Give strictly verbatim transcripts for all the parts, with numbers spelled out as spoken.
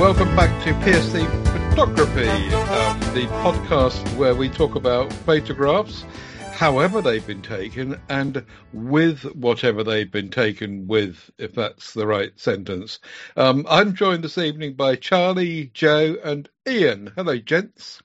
welcome back to P S C Photography, um, the podcast where we talk about photographs, however they've been taken, and with whatever they've been taken with, if that's the right sentence. Um, I'm joined this evening by Charlie, Joe, and Ian. Hello, gents.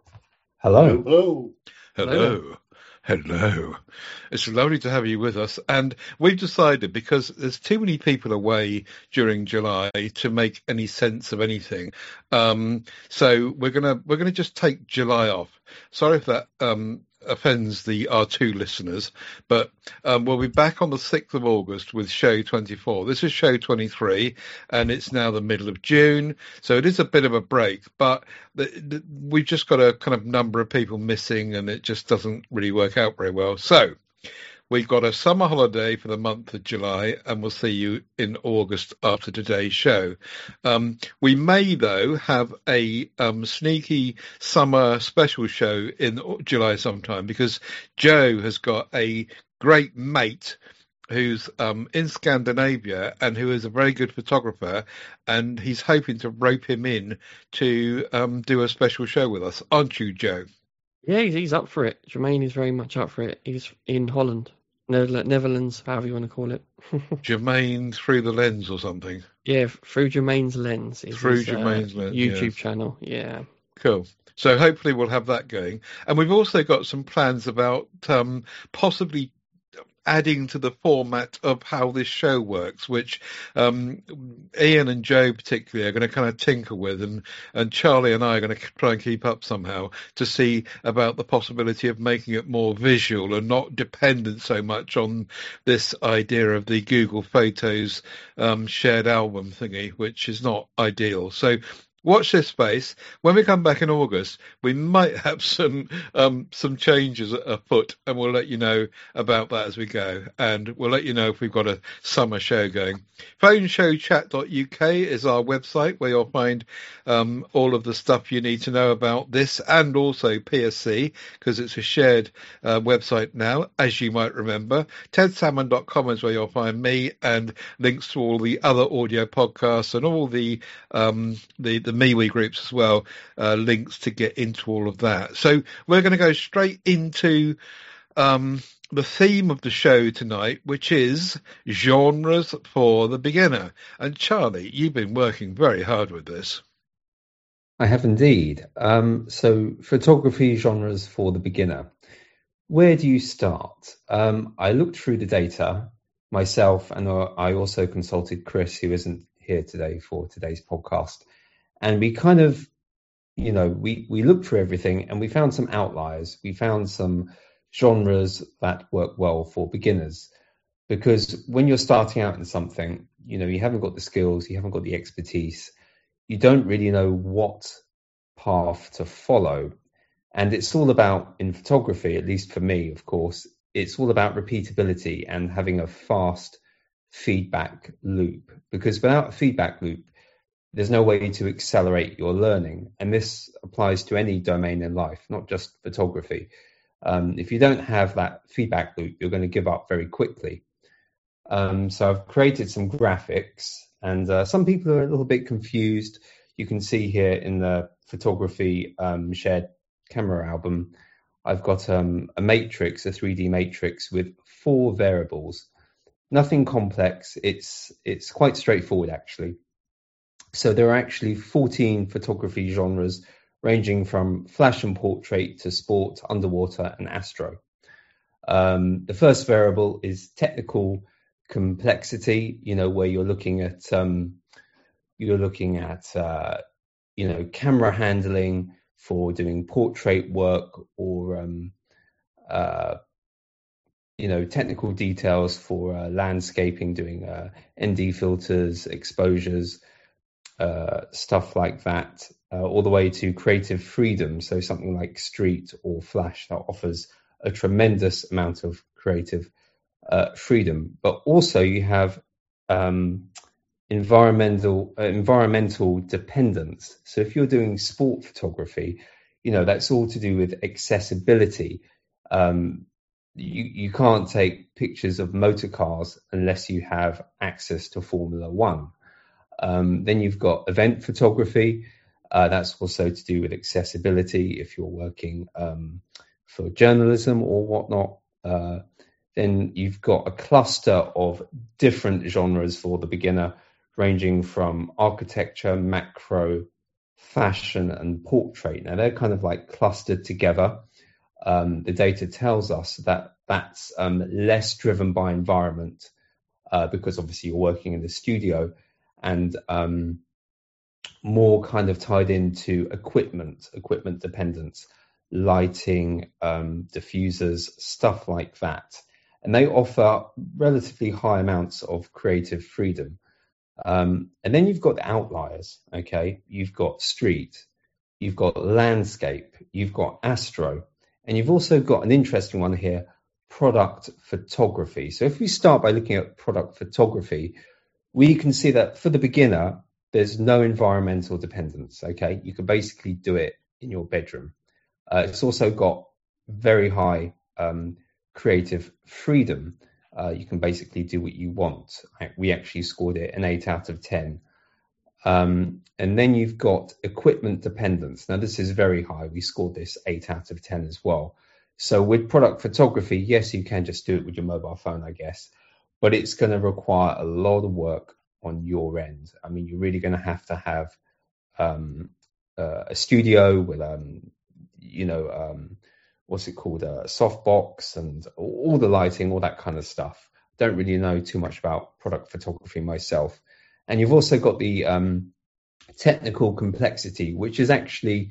Hello. Hello. Hello. Hello. It's lovely to have you with us. And we've decided, because there's too many people away during July to make any sense of anything. Um, so we're gonna we're gonna just take July off. Sorry if that um, offends the R two listeners, but um, we'll be back on the sixth of August with show twenty-four. This is show twenty-three, and it's now the middle of June, so it is a bit of a break, but the, the, we've just got a kind of number of people missing, and it just doesn't really work out very well. So we've got a summer holiday for the month of July, and we'll see you in August after today's show. Um, we may, though, have a um, sneaky summer special show in July sometime, because Joe has got a great mate who's um, in Scandinavia and who is a very good photographer, and he's hoping to rope him in to um, do a special show with us. Aren't you, Joe? Yeah, he's, he's up for it. Jermaine is very much up for it. He's in Holland, Netherlands, however you want to call it. Jermaine Through the Lens or something? Yeah, Through Jermaine's Lens. Is Through his, Jermaine's uh, Lens, YouTube yes. channel, yeah. Cool. So hopefully we'll have that going. And we've also got some plans about um, possibly adding to the format of how this show works, which um, Ian and Joe particularly are going to kind of tinker with, and, and Charlie and I are going to try and keep up somehow to see about the possibility of making it more visual and not dependent so much on this idea of the Google Photos um, shared album thingy, which is not ideal. So watch this space. When we come back in August, we might have some um, some changes afoot, and we'll let you know about that as we go. And we'll let you know if we've got a summer show going. phone show chat dot U K is our website where you'll find um, all of the stuff you need to know about this, and also P S C, because it's a shared uh, website now, as you might remember. ted salmon dot com is where you'll find me, and links to all the other audio podcasts and all the um, the, the MeWe groups as well, uh, links to get into all of that. So we're going to go straight into um, the theme of the show tonight, which is genres for the beginner. And Charlie, you've been working very hard with this. I have indeed. Um, so photography genres for the beginner. Where do you start? Um, I looked through the data myself, and I also consulted Chris, who isn't here today for today's podcast. And we kind of, you know, we, we looked through everything, and we found some outliers. We found some genres that work well for beginners, because when you're starting out in something, you know, you haven't got the skills, you haven't got the expertise, you don't really know what path to follow. And it's all about, in photography, at least for me, of course, it's all about repeatability and having a fast feedback loop, because without a feedback loop, there's no way to accelerate your learning. And this applies to any domain in life, not just photography. Um, if you don't have that feedback loop, you're going to give up very quickly. Um, so I've created some graphics, and uh, some people are a little bit confused. You can see here in the photography um, shared camera album, I've got um, a matrix, a three D matrix with four variables. Nothing complex. It's it's quite straightforward, actually. So there are actually fourteen photography genres, ranging from flash and portrait to sport, underwater, and astro. Um, the first variable is technical complexity, you know, where you're looking at um, you're looking at uh, you know, camera handling for doing portrait work, or um, uh, you know, technical details for uh, landscaping, doing uh, N D filters, exposures, uh, stuff like that, uh, all the way to creative freedom. So something like street or flash that offers a tremendous amount of creative uh, freedom. But also you have um, environmental uh, environmental dependence. So if you're doing sport photography, you know, that's all to do with accessibility. Um, you, you can't take pictures of motor cars unless you have access to Formula One. Um, then you've got event photography. Uh, that's also to do with accessibility. If you're working um, for journalism or whatnot, uh, then you've got a cluster of different genres for the beginner, ranging from architecture, macro, fashion, and portrait. Now they're kind of like clustered together. Um, the data tells us that that's um, less driven by environment uh, because obviously you're working in the studio, and um, more kind of tied into equipment, equipment dependence, lighting, um, diffusers, stuff like that. And they offer relatively high amounts of creative freedom. Um, and then you've got the outliers, okay? You've got street, you've got landscape, you've got astro, and you've also got an interesting one here, product photography. So if we start by looking at product photography, we can see that for the beginner, there's no environmental dependence, okay? You can basically do it in your bedroom. Uh, it's also got very high um, creative freedom. Uh, you can basically do what you want. We actually scored it an eight out of ten. Um, and then you've got equipment dependence. Now, this is very high. We scored this eight out of ten as well. So with product photography, yes, you can just do it with your mobile phone, I guess, but it's going to require a lot of work on your end. I mean, you're really going to have to have um, uh, a studio with, um, you know, um, what's it called, a softbox and all the lighting, all that kind of stuff. Don't really know too much about product photography myself. And you've also got the um, technical complexity, which is actually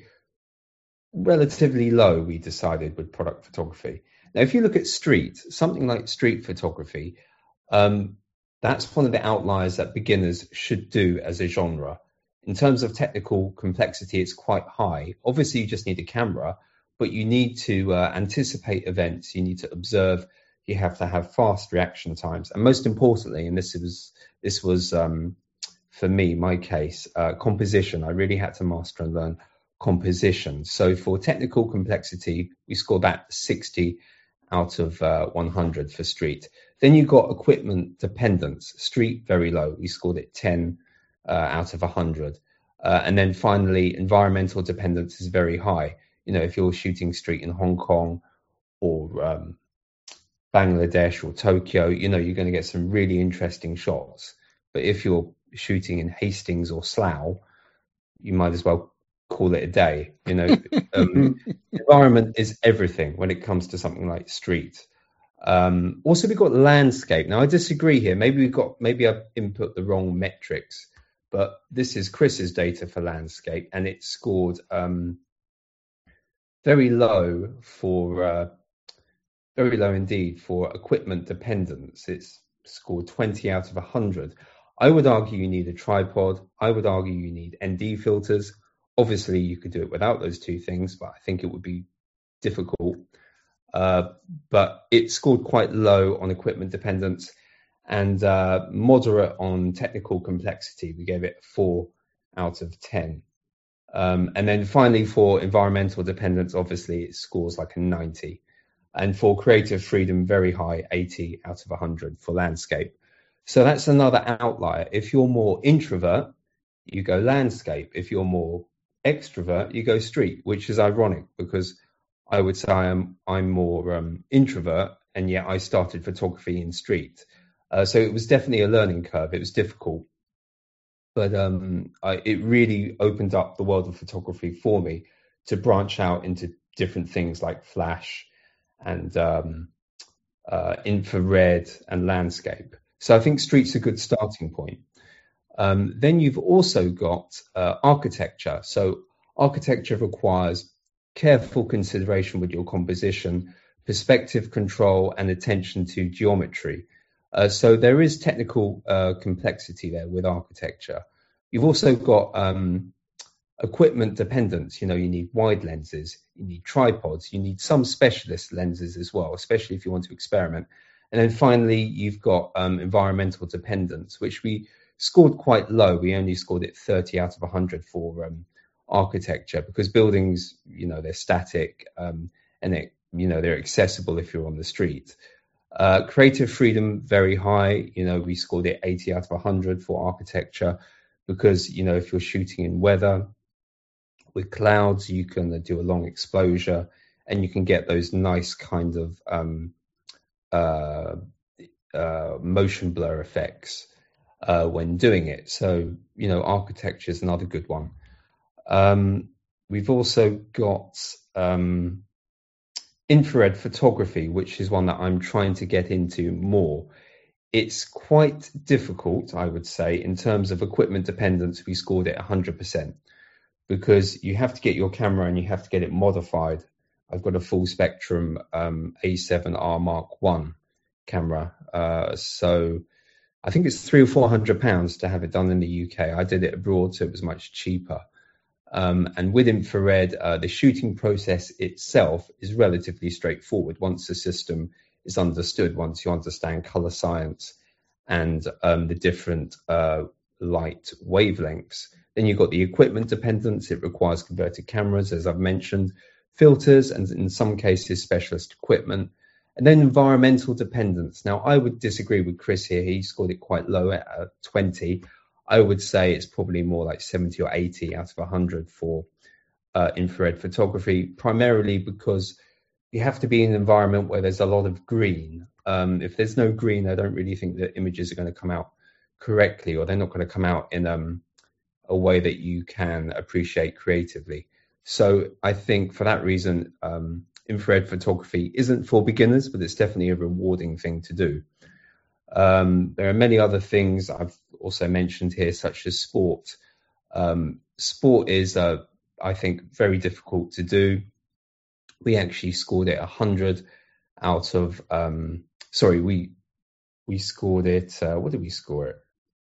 relatively low, we decided, with product photography. Now, if you look at street, something like street photography, um, that's one of the outliers that beginners should do as a genre. In terms of technical complexity, it's quite high. Obviously, you just need a camera, but you need to uh, anticipate events. You need to observe. You have to have fast reaction times. And most importantly, and this was, this was um, for me, my case, uh, composition. I really had to master and learn composition. So for technical complexity, we scored that sixty out of uh, one hundred for street. Then you've got equipment dependence. Street, very low. We scored it ten uh, out of one hundred. Uh, and then finally, environmental dependence is very high. You know, if you're shooting street in Hong Kong or um, Bangladesh or Tokyo, you know, you're going to get some really interesting shots. But if you're shooting in Hastings or Slough, you might as well call it a day. You know, um, environment is everything when it comes to something like street. Um, also, we've got landscape. Now, I disagree here. Maybe we've got, maybe I've input the wrong metrics, but this is Chris's data for landscape, and it scored um, very low for, uh, very low indeed for equipment dependence. It's scored twenty out of one hundred. I would argue you need a tripod. I would argue you need N D filters. Obviously, you could do it without those two things, but I think it would be difficult. Uh, but it scored quite low on equipment dependence and uh, moderate on technical complexity. We gave it four out of ten. Um, and then finally, for environmental dependence, obviously, it scores like a ninety. And for creative freedom, very high, eighty out of one hundred for landscape. So that's another outlier. If you're more introvert, you go landscape. If you're more extrovert, you go street, which is ironic because I would say I'm I'm more um, introvert, and yet I started photography in street. Uh, so it was definitely a learning curve. It was difficult, but um, I, it really opened up the world of photography for me to branch out into different things like flash and um, uh, infrared and landscape. So I think street's a good starting point. Um, then you've also got uh, architecture. So architecture requires careful consideration with your composition, perspective control, and attention to geometry. Uh, so there is technical uh, complexity there with architecture. You've also got um, equipment dependence. You know, you need wide lenses, you need tripods, you need some specialist lenses as well, especially if you want to experiment. And then finally, you've got um, environmental dependence, which we scored quite low. We only scored it thirty out of one hundred for um, architecture because buildings, you know, they're static um, and it, you know, they're accessible if you're on the street. Uh, creative freedom, very high. You know, we scored it eighty out of one hundred for architecture. because, you know, if you're shooting in weather with clouds, you can do a long exposure and you can get those nice kind of um, uh, uh, motion blur effects uh, when doing it. So, you know, architecture is another good one. Um, we've also got um, infrared photography, which is one that I'm trying to get into more. It's quite difficult, I would say, in terms of equipment dependence. We scored it one hundred percent because you have to get your camera and you have to get it modified. I've got a full spectrum um, A seven R Mark one camera. Uh, so I think it's three or four hundred pounds to have it done in the U K. I did it abroad, so it was much cheaper. Um, and with infrared, uh, the shooting process itself is relatively straightforward once the system is understood, once you understand color science and um, the different uh, light wavelengths. Then you've got the equipment dependence. It requires converted cameras, as I've mentioned, filters, and in some cases, specialist equipment. And then environmental dependence. Now, I would disagree with Chris here. He scored it quite low at uh, twenty. I would say it's probably more like seventy or eighty out of one hundred for uh, infrared photography, primarily because you have to be in an environment where there's a lot of green. Um, if there's no green, I don't really think the images are going to come out correctly, or they're not going to come out in um, a way that you can appreciate creatively. So I think for that reason, um, infrared photography isn't for beginners, but it's definitely a rewarding thing to do. Um, there are many other things I've also mentioned here, such as sport. Um, sport is, uh, I think, very difficult to do. We actually scored it one hundred out of, um, sorry, we we scored it, uh, what did we score it?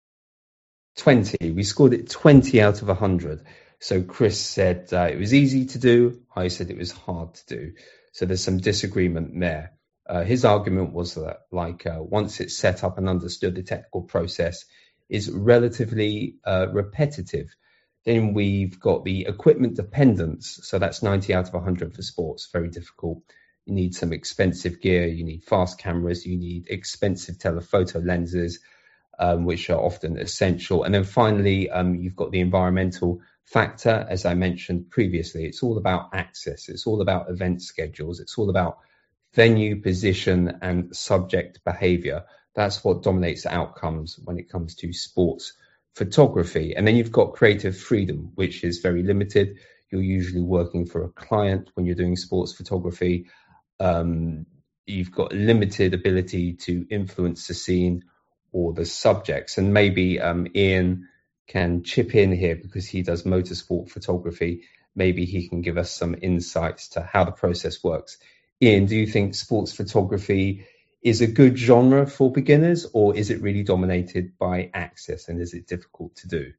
twenty. We scored it twenty out of one hundred. So Chris said uh, it was easy to do. I said it was hard to do. So there's some disagreement there. Uh, his argument was that, like, uh, once it's set up and understood, the technical process is relatively uh, repetitive. Then we've got the equipment dependence. So that's ninety out of one hundred for sports. Very difficult. You need some expensive gear. You need fast cameras. You need expensive telephoto lenses, um, which are often essential. And then finally, um, you've got the environmental factor. As I mentioned previously, it's all about access. It's all about event schedules. It's all about venue, position, and subject behavior. That's what dominates outcomes when it comes to sports photography. And then you've got creative freedom, which is very limited. You're usually working for a client when you're doing sports photography. Um, you've got limited ability to influence the scene or the subjects. And maybe um, Ian can chip in here because he does motorsport photography. Maybe he can give us some insights to how the process works. Ian, do you think sports photography is a good genre for beginners, or is it really dominated by access, and is it difficult to do?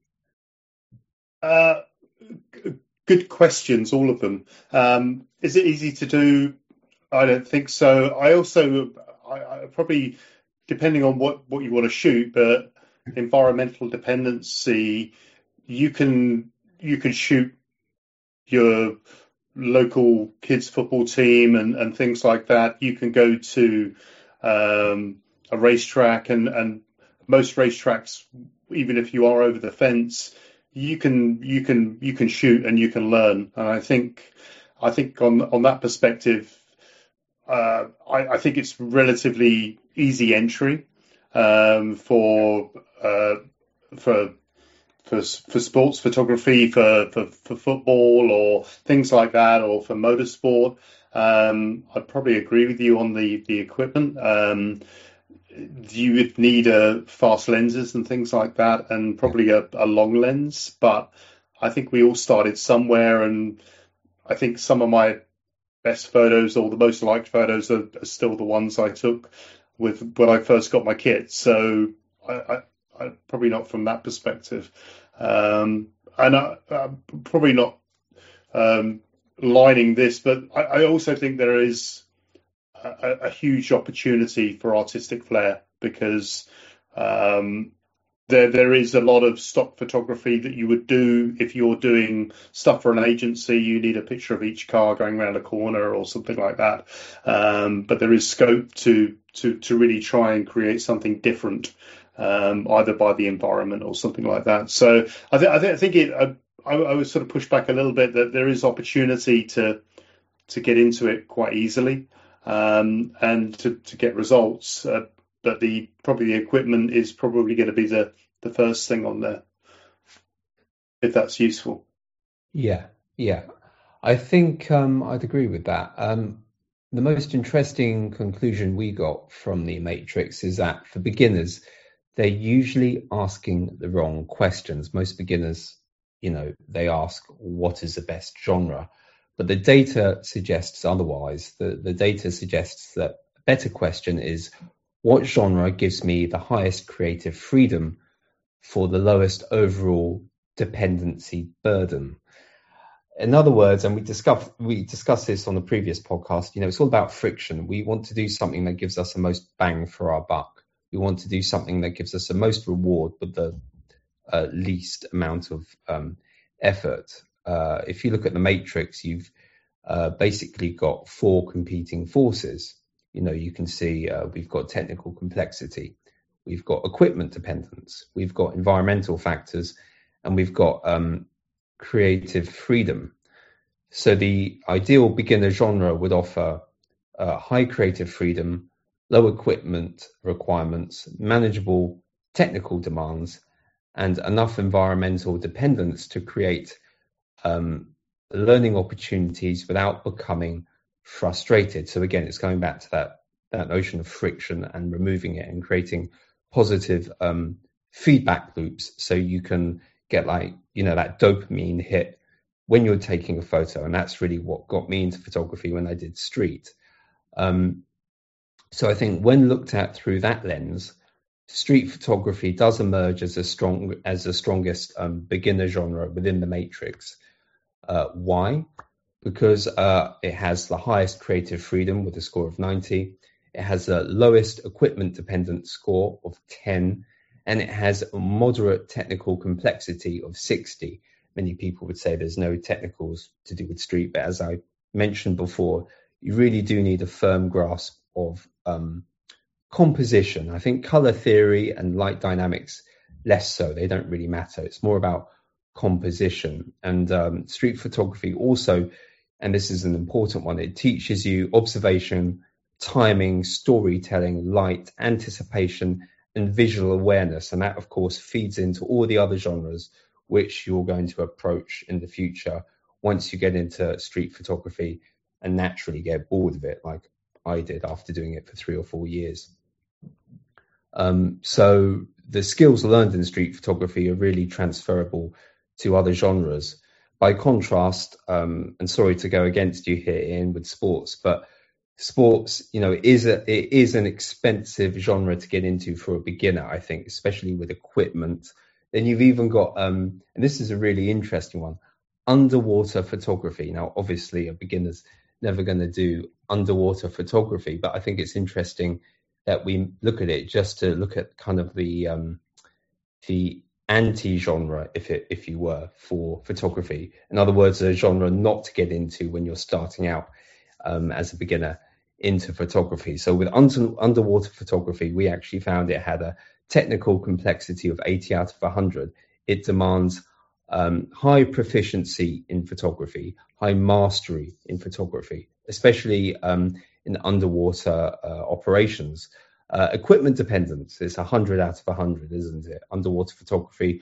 Uh, good questions, all of them. Um, is it easy to do? I don't think so. I also, I, I probably, depending on what, what you want to shoot, but environmental dependency, you can you can shoot your local kids football team and, and things like that. You can go to um, a racetrack, and, and most racetracks, even if you are over the fence, you can you can you can shoot and you can learn. And I think I think on on that perspective, uh, I, I think it's relatively easy entry um, for uh, for. For, for sports photography, for, for, for football or things like that, or for motorsport. Um, I'd probably agree with you on the, the equipment. Um, you would need uh, fast lenses and things like that, and probably a, a long lens. But I think we all started somewhere, and I think some of my best photos or the most liked photos are, are still the ones I took with when I first got my kit. So I, I Uh, probably not from that perspective, um, and I, I'm probably not um, lining this, but I, I also think there is a, a huge opportunity for artistic flair, because um, there there is a lot of stock photography that you would do if you're doing stuff for an agency. You need a picture of each car going around a corner or something like that, um, but there is scope to to to really try and create something different. um, either by the environment or something like that. So I, th- I, th- I think it. I, I would sort of push back a little bit that there is opportunity to to get into it quite easily um, and to, to get results. Uh, but the probably the equipment is probably going to be the, the first thing on there, if that's useful. Yeah, yeah. I think um, I'd agree with that. Um, the most interesting conclusion we got from the Matrix is that for beginners, they're usually asking the wrong questions. Most beginners, you know, they ask, what is the best genre? But the data suggests otherwise. The, the data suggests that a better question is, what genre gives me the highest creative freedom for the lowest overall dependency burden? In other words, and we discussed we discussed this on the previous podcast, you know, it's all about friction. We want to do something that gives us the most bang for our buck. We want to do something that gives us the most reward with the uh, least amount of um, effort. Uh, if you look at the Matrix, you've uh, basically got four competing forces. You know, you can see uh, we've got technical complexity, we've got equipment dependence, we've got environmental factors, and we've got um, creative freedom. So the ideal beginner genre would offer uh, high creative freedom, low equipment requirements, manageable technical demands, and enough environmental dependence to create um, learning opportunities without becoming frustrated. So again, it's going back to that that notion of friction and removing it and creating positive um, feedback loops, so you can get like, you know, that dopamine hit when you're taking a photo. And that's really what got me into photography when I did street. Um, so I think when looked at through that lens, street photography does emerge as a strong as the strongest um, beginner genre within the Matrix. Uh, why? Because uh, it has the highest creative freedom with a score of ninety. It has the lowest equipment dependent score of ten. And it has a moderate technical complexity of sixty. Many people would say there's no technicals to do with street, but as I mentioned before, you really do need a firm grasp of um, composition. I think color theory and light dynamics, less so. They don't really matter. It's more about composition. And um, street photography also, and this is an important one, it teaches you observation, timing, storytelling, light, anticipation, and visual awareness. And that, of course, feeds into all the other genres which you're going to approach in the future once you get into street photography and naturally get bored of it, like I did after doing it for three or four years. Um, so the skills learned in street photography are really transferable to other genres. By contrast, um, and sorry to go against you here, Ian, with sports, but sports, you know, is a it is an expensive genre to get into for a beginner, I think, especially with equipment. Then you've even got, um, and this is a really interesting one, underwater photography. Now, obviously, a beginner's never going to do underwater photography, but I think it's interesting that we look at it just to look at kind of the um, the anti-genre, if it if you were, for photography. In other words, a genre not to get into when you're starting out um, as a beginner into photography. So with under, underwater photography, we actually found it had a technical complexity of eighty out of one hundred. It demands um, high proficiency in photography, high mastery in photography, especially um, in underwater uh, operations. Uh, equipment dependence is one hundred out of one hundred, isn't it? Underwater photography,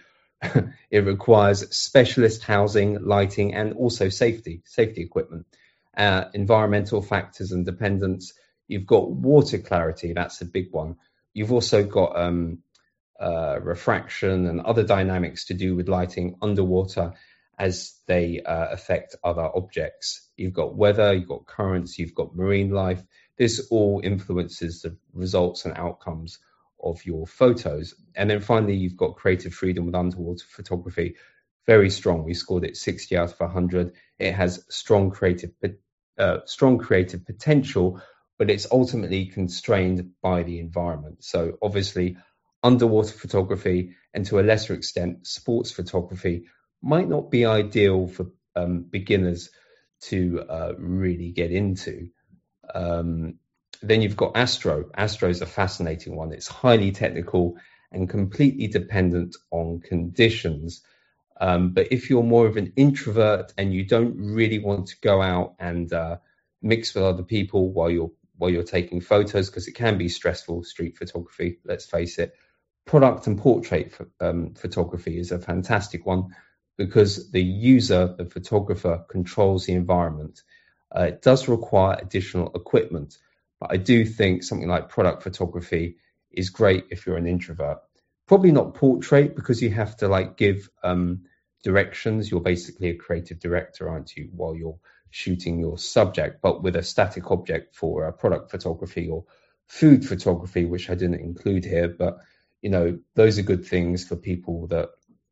it requires specialist housing, lighting, and also safety, safety equipment. Uh, environmental factors and dependence. You've got water clarity, that's a big one. You've also got um, uh, refraction and other dynamics to do with lighting underwater as they uh, affect other objects. You've got weather, you've got currents, you've got marine life. This all influences the results and outcomes of your photos. And then finally, you've got creative freedom with underwater photography. Very strong. We scored it sixty out of one hundred. It has strong creative Uh, strong creative potential, but it's ultimately constrained by the environment. So obviously underwater photography, and to a lesser extent sports photography, might not be ideal for um, beginners to uh, really get into. Um, then you've got astro. Astro is a fascinating one. It's highly technical and completely dependent on conditions. Um, but if you're more of an introvert and you don't really want to go out and uh, mix with other people while you're while you're taking photos, because it can be stressful, street photography, let's face it, product and portrait um, photography is a fantastic one, because the user, the photographer, controls the environment. Uh, it does require additional equipment, but I do think something like product photography is great if you're an introvert. Probably not portrait, because you have to like give um, directions. You're basically a creative director, aren't you, while you're shooting your subject, but with a static object for uh, product photography or food photography, which I didn't include here, but you know, those are good things for people that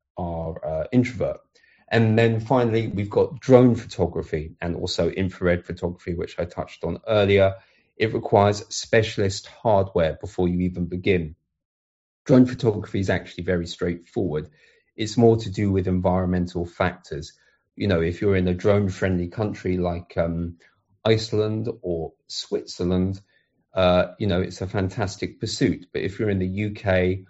are uh, introvert. And then finally, we've got drone photography and also infrared photography, which I touched on earlier. It requires specialist hardware before you even begin. Drone photography is actually very straightforward. It's more to do with environmental factors. You know, if you're in a drone-friendly country like um, Iceland or Switzerland, uh, you know, it's a fantastic pursuit. But if you're in the U K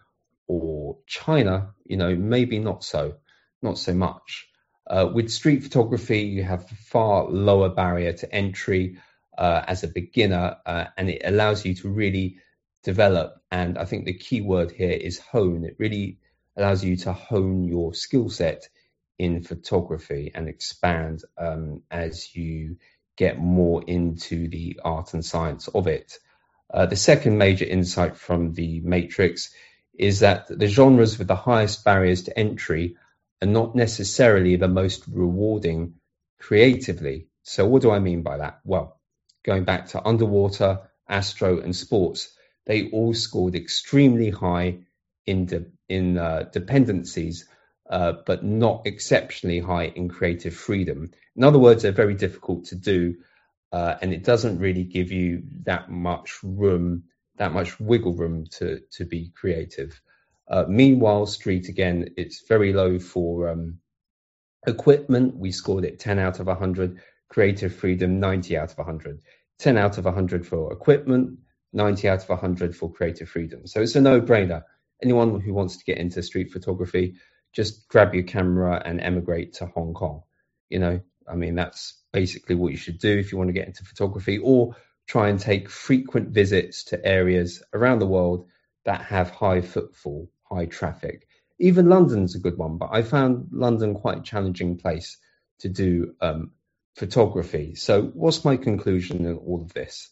or China, you know, maybe not so, not so much. Uh, with street photography, you have a far lower barrier to entry uh, as a beginner, uh, and it allows you to really develop. And I think the key word here is hone. It really allows you to hone your skill set in photography and expand um, as you get more into the art and science of it. Uh, the second major insight from the matrix is that the genres with the highest barriers to entry are not necessarily the most rewarding creatively. So what do I mean by that? Well, going back to underwater, astro, and sports, they all scored extremely high in de- in uh, dependencies, uh, but not exceptionally high in creative freedom. In other words, they're very difficult to do, uh, and it doesn't really give you that much room, that much wiggle room to to be creative. Uh, meanwhile, street, again, it's very low for um, equipment. We scored it ten out of one hundred. Creative freedom, ninety out of one hundred. ten out of one hundred for equipment, ninety out of one hundred for creative freedom. So it's a no-brainer. Anyone who wants to get into street photography, just grab your camera and emigrate to Hong Kong. You know, I mean, that's basically what you should do if you want to get into photography, or try and take frequent visits to areas around the world that have high footfall, high traffic. Even London's a good one, but I found London quite a challenging place to do um, photography. So what's my conclusion in all of this?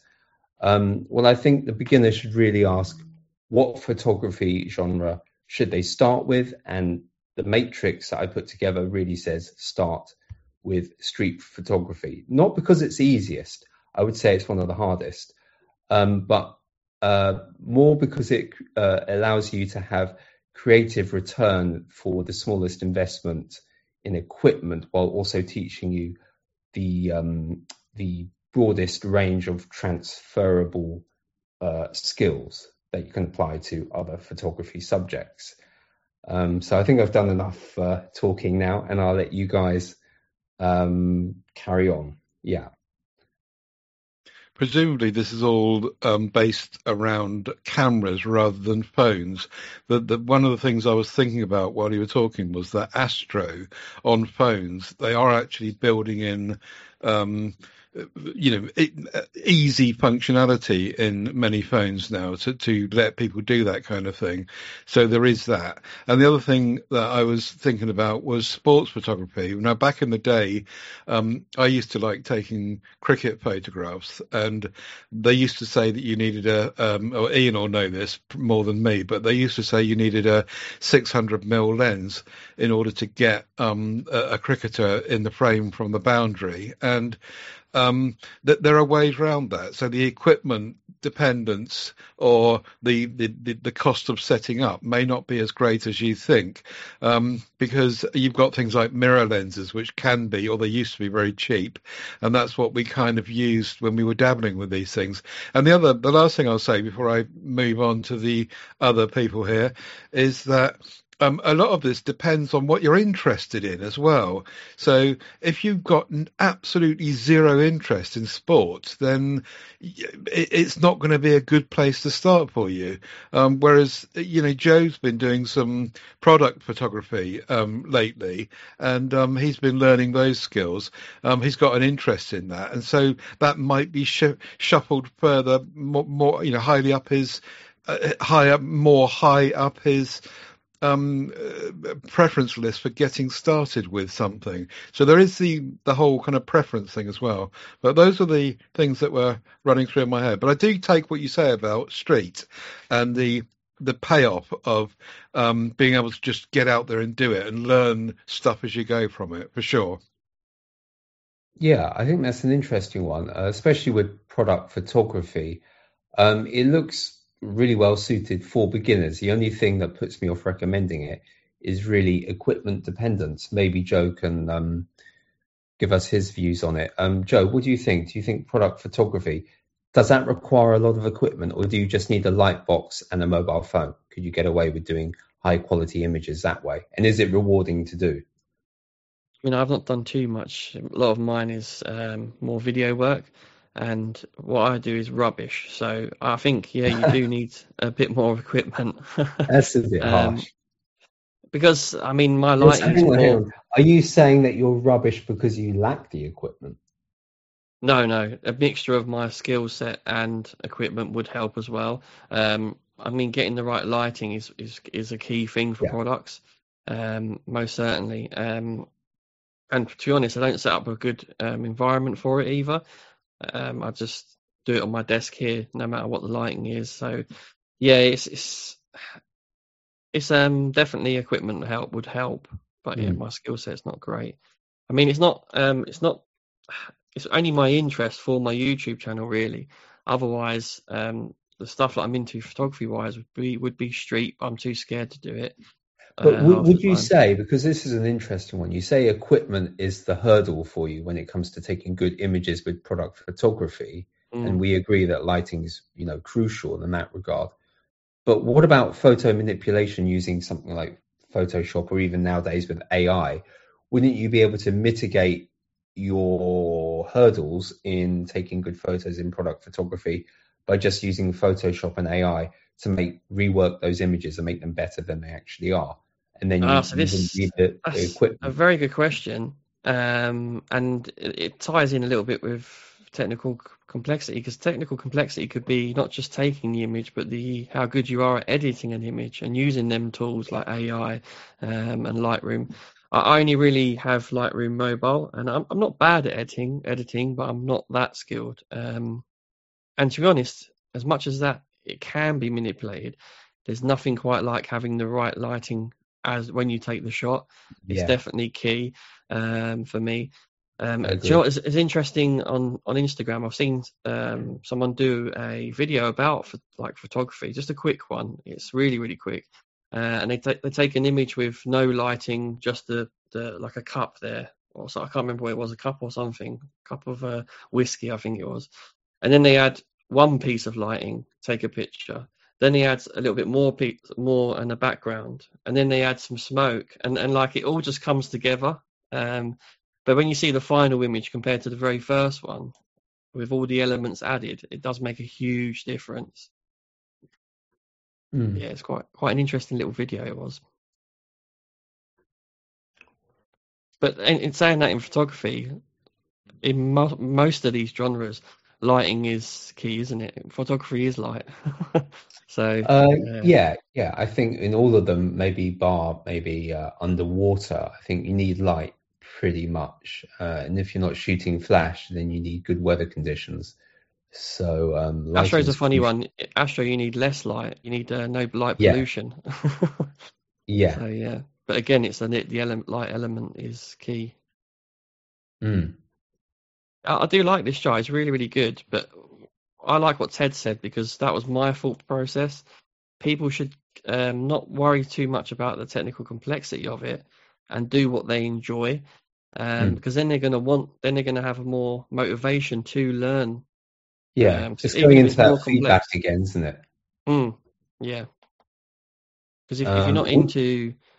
Um, well, I think the beginner should really ask, what photography genre should they start with? And the matrix that I put together really says start with street photography. Not because it's easiest, I would say it's one of the hardest, um, but uh, more because it uh, allows you to have creative return for the smallest investment in equipment, while also teaching you the um, the broadest range of transferable uh, skills that you can apply to other photography subjects. Um, so I think I've done enough uh, talking now, and I'll let you guys um, carry on. Yeah. Presumably this is all um, based around cameras rather than phones. The, the, one of the things I was thinking about while you were talking was that Astro on phones, they are actually building in um, you know, it, easy functionality in many phones now to, to let people do that kind of thing. So there is that. And the other thing that I was thinking about was sports photography. Now, back in the day, um, I used to like taking cricket photographs, and they used to say that you needed a, um, or Ian will know this more than me, but they used to say you needed a six hundred mil lens in order to get um, a, a cricketer in the frame from the boundary. And Um, that there are ways around that. So the equipment dependence or the, the, the, the cost of setting up may not be as great as you think, um, because you've got things like mirror lenses, which can be, or they used to be, very cheap. And that's what we kind of used when we were dabbling with these things. And the other, the last thing I'll say before I move on to the other people here is that Um, a lot of this depends on what you're interested in as well. So if you've got n- absolutely zero interest in sports, then y- it, it's not going to be a good place to start for you. Um, whereas, you know, Joe's been doing some product photography um, lately, and um, he's been learning those skills. Um, he's got an interest in that, and so that might be sh- shuffled further, more, more, you know, highly up his, uh, high up, more high up his um uh, preference list for getting started with something. So there is the the whole kind of preference thing as well, but those are the things that were running through my head. But I do take what you say about street and the the payoff of um being able to just get out there and do it and learn stuff as you go from it, for sure. Yeah, I think that's an interesting one, uh, especially with product photography. Um, it looks really well suited for beginners. The only thing that puts me off recommending it is really equipment dependent. Maybe Joe can um, give us his views on it. Um, Joe, what do you think? Do you think product photography, does that require a lot of equipment, or do you just need a light box and a mobile phone? Could you get away with doing high quality images that way? And is it rewarding to do? I mean, I've not done too much. A lot of mine is um, more video work, and what I do is rubbish. So I think, yeah, you do need a bit more equipment. That's a bit um, harsh. because, I mean, my Yes, lighting is hang on, hang poor. on. Are you saying that you're rubbish because you lack the equipment? No, no, a mixture of my skill set and equipment would help as well. Um, I mean, getting the right lighting is is, is a key thing for Yeah. products, um, most certainly. Um, and to be honest, I don't set up a good um, environment for it either. Um, I just do it on my desk here, no matter what the lighting is. So, yeah, it's it's it's um definitely equipment help would help, but yeah, Mm. my skill set's not great. I mean, it's not um it's not it's only my interest for my YouTube channel really. Otherwise, um the stuff that I'm into photography wise would be would be street. I'm too scared to do it But uh, w- half the would you time. say, because this is an interesting one, you say equipment is the hurdle for you when it comes to taking good images with product photography, and Mm. we agree that lighting is, you know, crucial in that regard. But what about photo manipulation using something like Photoshop, or even nowadays with A I? Wouldn't you be able to mitigate your hurdles in taking good photos in product photography by just using Photoshop and A I to make rework those images and make them better than they actually are? And then Ah, you, so you wouldn't this need the, the that's a equipment. very good question, um, and it, it ties in a little bit with technical c- complexity, because technical complexity could be not just taking the image, but the how good you are at editing an image and using them tools like A I um, and Lightroom. I I only really have Lightroom mobile, and I'm I'm not bad at editing, editing, but I'm not that skilled. Um, and to be honest, as much as that it can be manipulated, there's nothing quite like having the right lighting as when you take the shot. It's Yeah, definitely key um, for me. Um, I do you know agree. what is, is interesting on, on Instagram? I've seen um, someone do a video about ph- like photography, just a quick one. It's really really quick, uh, and they take they take an image with no lighting, just the, the like a cup there, or so I can't remember what it was, a cup or something, cup of uh, whiskey I think it was, and then they add one piece of lighting, take a picture. Then he adds a little bit more pe- more in the background, and then they add some smoke, and, and like it all just comes together. Um, but when you see the final image compared to the very first one, with all the elements added, it does make a huge difference. Mm. Yeah, it's quite quite an interesting little video it was. But in, in saying that, in photography, in mo- most of these genres, lighting is key, isn't it? Photography is light. so Uh, yeah. yeah, yeah. I think in all of them, maybe bar, maybe uh, underwater, I think you need light pretty much. Uh, and if you're not shooting flash, then you need good weather conditions. So um, Astro's a lighting's funny crucial. one. Astro, you need less light. You need uh, no light Yeah, pollution. yeah. so yeah, but again, it's the the element, light element is key. Mm. I, I do like this chart. It's really really good. But I like what Ted said, because that was my thought process. People should um, not worry too much about the technical complexity of it and do what they enjoy, um, Mm. because then they're going to want, then they're going to have more motivation to learn. Yeah, Um, 'cause it's even going if into it's that more feedback complex, again, isn't it? mm, yeah. Because if, if you're Um, not into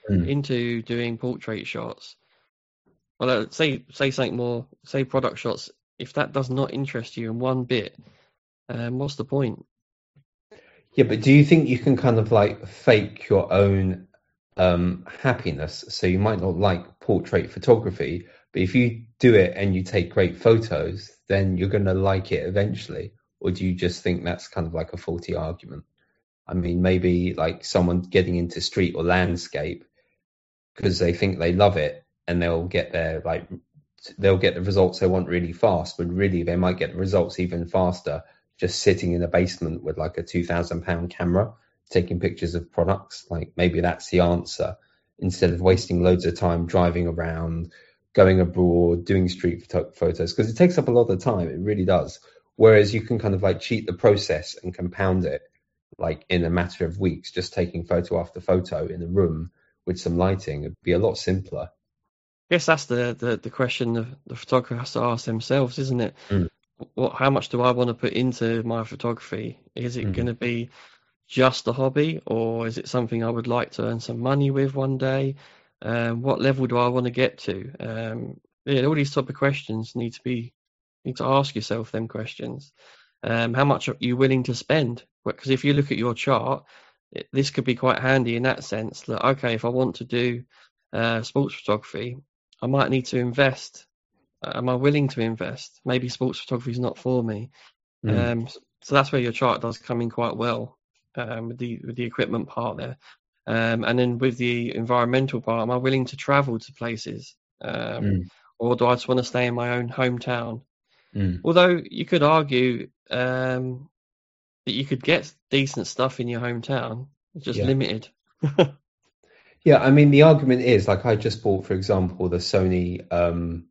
Mm. into doing portrait shots, well, uh, say say something more, say product shots. If that does not interest you in one bit, um, what's the point? Yeah, but do you think you can kind of like fake your own um, happiness? So you might not like portrait photography, but if you do it and you take great photos, then you're going to like it eventually. Or do you just think that's kind of like a faulty argument? I mean, maybe like someone getting into street or landscape because they think they love it and they'll get their like they'll get the results they want really fast, but really they might get the results even faster just sitting in a basement with like a two thousand pound camera taking pictures of products. Like maybe that's the answer, instead of wasting loads of time driving around, going abroad, doing street photo- photos, because it takes up a lot of time. It really does. Whereas you can kind of like cheat the process and compound it like in a matter of weeks, just taking photo after photo in a room with some lighting. It'd be a lot simpler. I guess that's the, the, the question the, the photographer has to ask themselves, isn't it? Mm. What, how much do I want to put into my photography? Is it Mm. going to be just a hobby, or is it something I would like to earn some money with one day? Um, what level do I want to get to? Um, yeah, all these type of questions need to be need to ask yourself them questions. Um, how much are you willing to spend? Because if you look at your chart, it, this could be quite handy in that sense. That okay, if I want to do uh, sports photography, I might need to invest. Uh, am I willing to invest? Maybe sports photography is not for me. Mm. Um, so that's where your chart does come in quite well, um, with the with the equipment part there. Um, and then with the environmental part, am I willing to travel to places? Um, Mm. or do I just want to stay in my own hometown? Mm. Although you could argue um, that you could get decent stuff in your hometown, it's just Yeah. limited. Yeah, I mean, the argument is like I just bought, for example, the Sony um,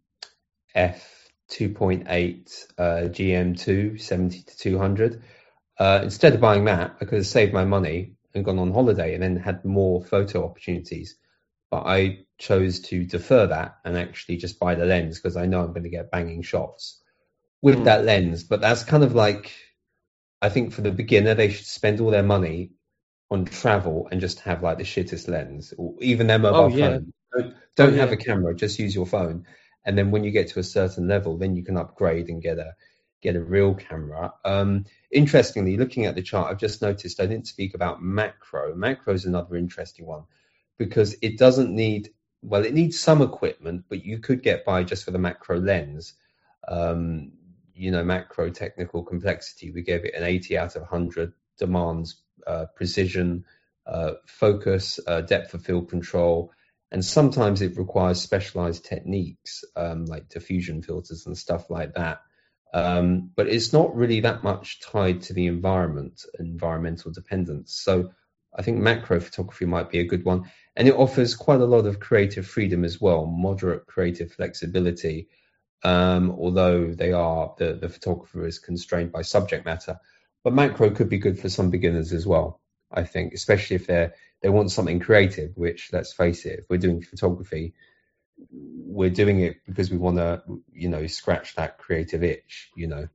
F two point eight uh, G M two seventy to two hundred. Uh, instead of buying that, I could have saved my money and gone on holiday and then had more photo opportunities. But I chose to defer that and actually just buy the lens because I know I'm going to get banging shots with Mm. that lens. But that's kind of like, I think for the beginner, they should spend all their money on travel and just have like the shittest lens, or even their mobile Oh yeah, phone. Don't, don't oh have yeah. a camera, just use your phone. And then when you get to a certain level, then you can upgrade and get a get a real camera. Um, interestingly, looking at the chart, I've just noticed I didn't speak about macro. Macro is another interesting one because it doesn't need, well, it needs some equipment, but you could get by just for the macro lens. Um, you know, macro technical complexity, we gave it an eighty out of one hundred, demands uh, precision, uh, focus, uh, depth of field control, and sometimes it requires specialized techniques um, like diffusion filters and stuff like that. Um, but it's not really that much tied to the environment, environmental dependence. So I think macro photography might be a good one. And it offers quite a lot of creative freedom as well, moderate creative flexibility, um, although they are, the, the photographer is constrained by subject matter. But macro could be good for some beginners as well, I think, especially if they're, they want something creative, which, let's face it, if we're doing photography, we're doing it because we want to, you know, scratch that creative itch, you know.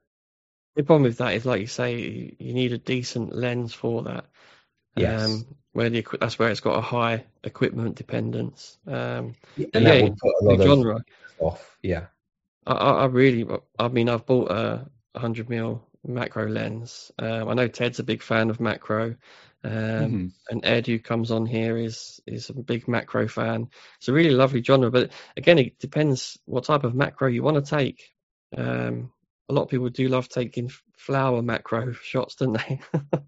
The problem with that is, like you say, you need a decent lens for that. Yes. Um, where the equi- that's where it's got a high equipment dependence. Um, And but that yeah, will put a the lot of genre. off. Yeah. I, I I really, I mean, I've bought a one hundred mil macro lens. Um, I know Ted's a big fan of macro, um, Mm-hmm. and Ed, who comes on here, is is a big macro fan. It's a really lovely genre, but again, it depends what type of macro you want to take. Um, a lot of people do love taking flower macro shots, don't they?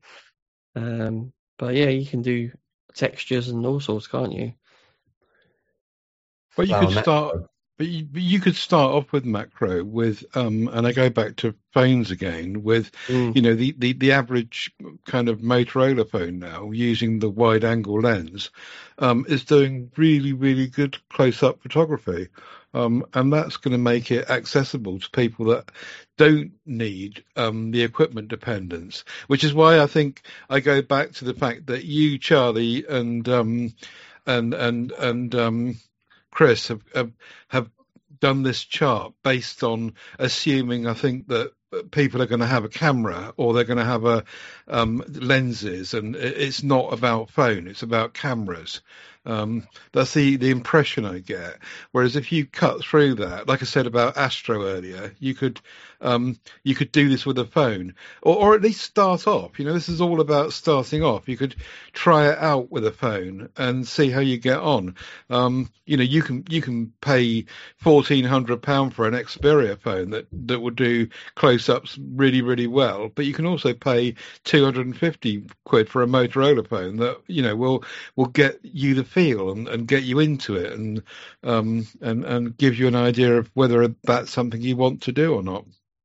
um, but yeah, you can do textures and all sorts, can't you? Well, you Flower could start, macro. but you, but you could start off with macro with, um, and I go back to phones again with, Mm. you know, the, the, the average kind of Motorola phone now using the wide angle lens, um, is doing really, really good close up photography. Um, and that's going to make it accessible to people that don't need, um, the equipment dependence, which is why I think I go back to the fact that you, Charlie, and, um, and, and, and, um, Chris have, have have done this chart based on assuming, I think, that people are going to have a camera or they're going to have a um, lenses, and it's not about phone; it's about cameras. Um, that's the, the impression I get. Whereas if you cut through that, like I said about Astro earlier, you could um, you could do this with a phone, or, or at least start off. You know, this is all about starting off. You could try it out with a phone and see how you get on. Um, you know, you can you can pay fourteen hundred pound for an Xperia phone that that will do close-ups really really well, but you can also pay two hundred and fifty quid for a Motorola phone that you know will will get you the feel and, and get you into it and um and and give you an idea of whether that's something you want to do or not.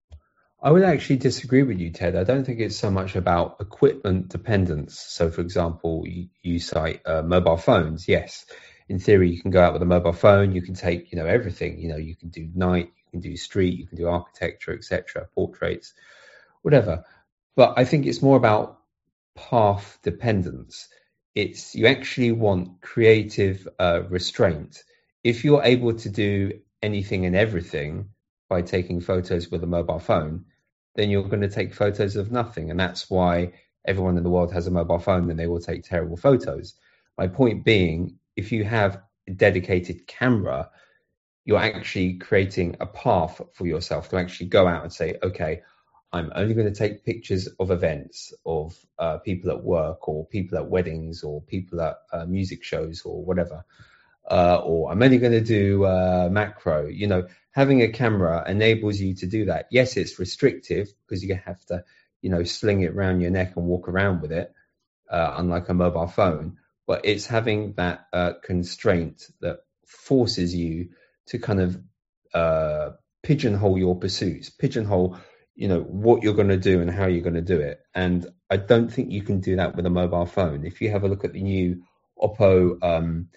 I would actually disagree with you, Ted. I don't think it's so much about equipment dependence. So, for example, you, you cite uh, mobile phones. Yes, in theory, you can go out with a mobile phone. You can take, you know, everything. You know, you can do night, you can do street, you can do architecture, et cetera, portraits, whatever. But I think it's more about path dependence. It's you actually want creative uh, restraint. If you're able to do anything and everything by taking photos with a mobile phone, then you're going to take photos of nothing. And that's why everyone in the world has a mobile phone and they will take terrible photos. My point being, if you have a dedicated camera, you're actually creating a path for yourself to actually go out and say, okay, I'm only going to take pictures of events, of uh, people at work or people at weddings or people at uh, music shows or whatever. Uh, or I'm only going to do uh, macro. You know, having a camera enables you to do that. Yes, it's restrictive because you have to, you know, sling it around your neck and walk around with it, uh, unlike a mobile phone. But it's having that uh, constraint that forces you to kind of uh, pigeonhole your pursuits, pigeonhole, you know, what you're going to do and how you're going to do it. And I don't think you can do that with a mobile phone. If you have a look at the new Oppo um,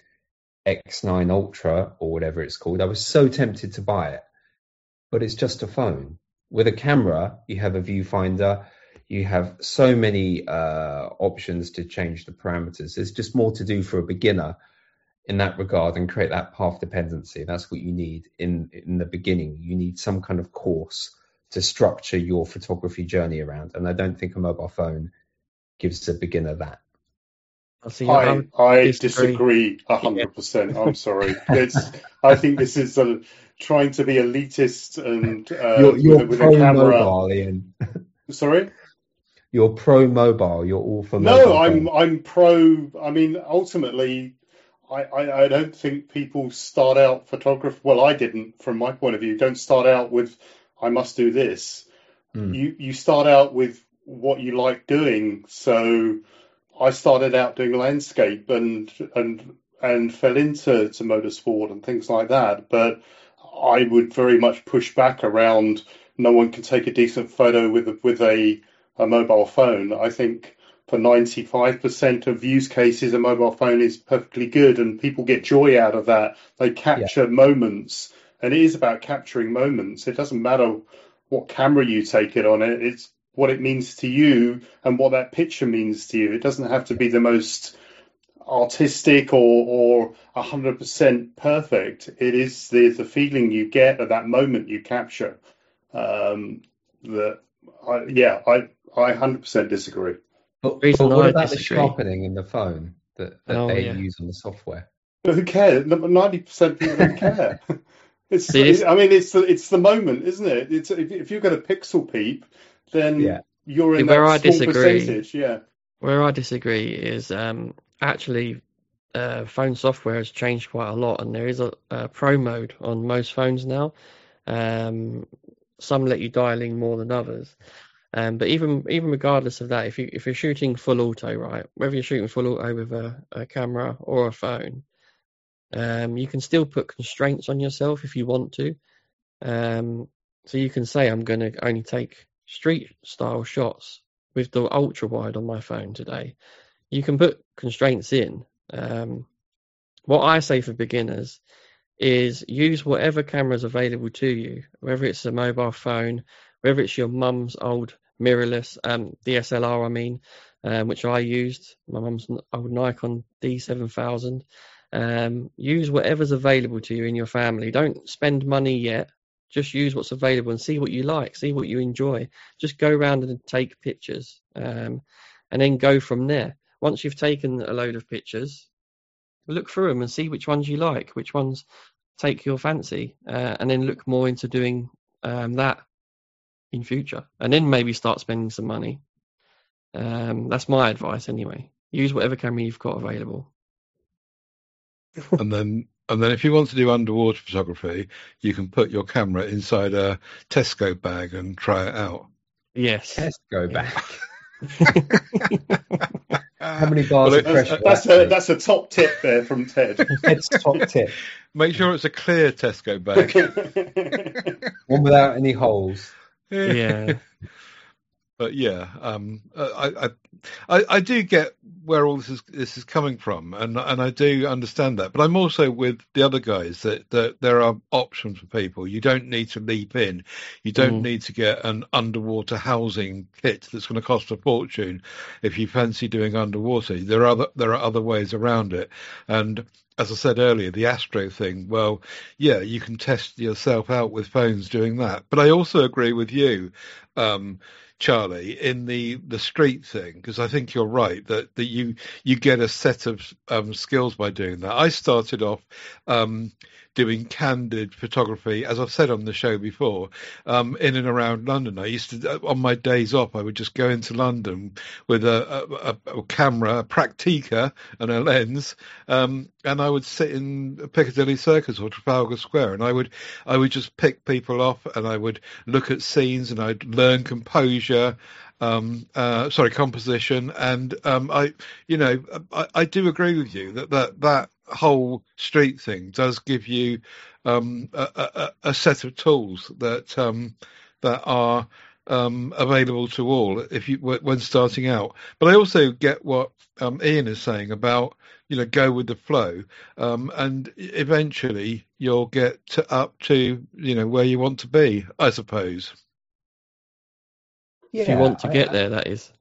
X nine Ultra or whatever it's called, I was so tempted to buy it, but it's just a phone. With a camera, you have a viewfinder, you have so many uh, options to change the parameters. There's just more to do for a beginner in that regard and create that path dependency. That's what you need in, in the beginning. You need some kind of course to structure your photography journey around. And I don't think a mobile phone gives a beginner that. See, I, I disagree a hundred percent. I'm sorry. It's, I think this is a, trying to be elitist and uh, you're, you're with, pro with a camera. Mobile, Ian. Sorry? You're pro mobile. You're all for no, mobile. No, I'm phone. I'm pro. I mean, ultimately, I, I, I don't think people start out photography. Well, I didn't, from my point of view. Don't start out with I must do this. Mm. You you start out with what you like doing. So I started out doing landscape and and and fell into to motorsport and things like that. But I would very much push back around no one can take a decent photo with a, with a, a mobile phone. I think for ninety-five percent of use cases, a mobile phone is perfectly good and people get joy out of that. They capture yeah. moments, and it is about capturing moments. It doesn't matter what camera you take it on. It it's what it means to you and what that picture means to you. It doesn't have to be the most artistic or or one hundred percent perfect. It is the the feeling you get at that moment you capture. Um, that I, yeah, I I one hundred percent disagree. But, but what I about disagree. the sharpening in the phone that, that oh, they yeah. use on the software? But who cares? ninety percent of people don't care. It's, it's, I mean, it's the it's the moment, isn't it? It's if, if you've got a pixel peep, then yeah. you're in Where that I small disagree, percentage. Yeah. Where I disagree is um, actually uh, phone software has changed quite a lot, and there is a, a pro mode on most phones now. Um, some let you dial in more than others. Um, but even even regardless of that, if you if you're shooting full auto, right, whether you're shooting full auto with a, a camera or a phone, um, you can still put constraints on yourself if you want to. Um, so you can say I'm going to only take street style shots with the ultra wide on my phone today. You can put constraints in. Um, what I say for beginners is use whatever camera's available to you, whether it's a mobile phone, whether it's your mum's old mirrorless um, D S L R, I mean, um, which I used, my mum's old Nikon D seven thousand. Um, use whatever's available to you in your family. Don't spend money yet. Just use what's available and see what you like, see what you enjoy. Just go around and take pictures, um, and then go from there. Once you've taken a load of pictures, look through them and see which ones you like, which ones take your fancy, uh, and then look more into doing um, that in future, and then maybe start spending some money. Um, that's my advice anyway. Use whatever camera you've got available. And then, and then, if you want to do underwater photography, you can put your camera inside a Tesco bag and try it out. Yes. Tesco Yeah. bag. How many bars Well, of pressure? That's a that's a top tip there from Ted. Ted's top tip. Make sure it's a clear Tesco bag. One without any holes. Yeah. But yeah, um, I, I, I, I do get where all this is this is coming from, and and I do understand that. But I'm also with the other guys that, that there are options for people. You don't need to leap in. You don't Mm. need to get an underwater housing kit that's going to cost a fortune if you fancy doing underwater. There are other, there are other ways around it, and as I said earlier, the Astro thing, well, yeah, you can test yourself out with phones doing that. But I also agree with you, um, Charlie, in the, the street thing, because I think you're right that, that you you get a set of um, skills by doing that. I started off um, doing candid photography, as I've said on the show before, um, in and around London. I used to, on my days off, I would just go into London with a, a, a camera, a Praktica and a lens, um, and I would sit in Piccadilly Circus or Trafalgar Square, and I would I would just pick people off, and I would look at scenes, and I'd learn composure, um, uh, sorry, composition, and um, I, you know, I, I do agree with you that that that whole street thing does give you um, a, a, a set of tools that um, that are um, available to all if you when starting out. But I also get what um, Ian is saying about, you know, go with the flow, um, and eventually you'll get to, up to, you know, where you want to be, I suppose. If you want to I- get I- there, that is.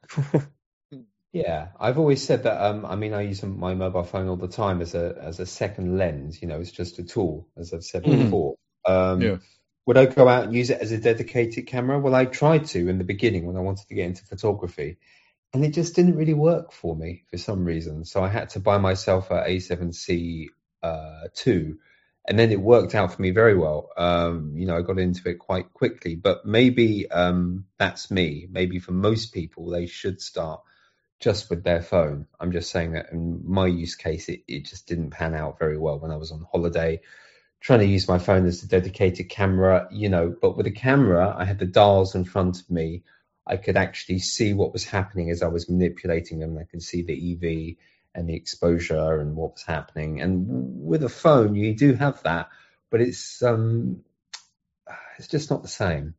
Yeah, I've always said that. Um, I mean, I use my mobile phone all the time as a as a second lens. You know, it's just a tool, as I've said Mm. before. Um, Yeah. Would I go out and use it as a dedicated camera? Well, I tried to in the beginning when I wanted to get into photography, and it just didn't really work for me for some reason. So I had to buy myself a A seven C uh, two, and then it worked out for me very well. Um, you know, I got into it quite quickly. But maybe um, that's me. Maybe for most people, they should start just with their phone. I'm just saying that in my use case, it, it just didn't pan out very well when I was on holiday, trying to use my phone as a dedicated camera, you know, but with a camera, I had the dials in front of me. I could actually see what was happening as I was manipulating them. I could see the E V and the exposure and what was happening. And with a phone, you do have that, but it's um, it's just not the same.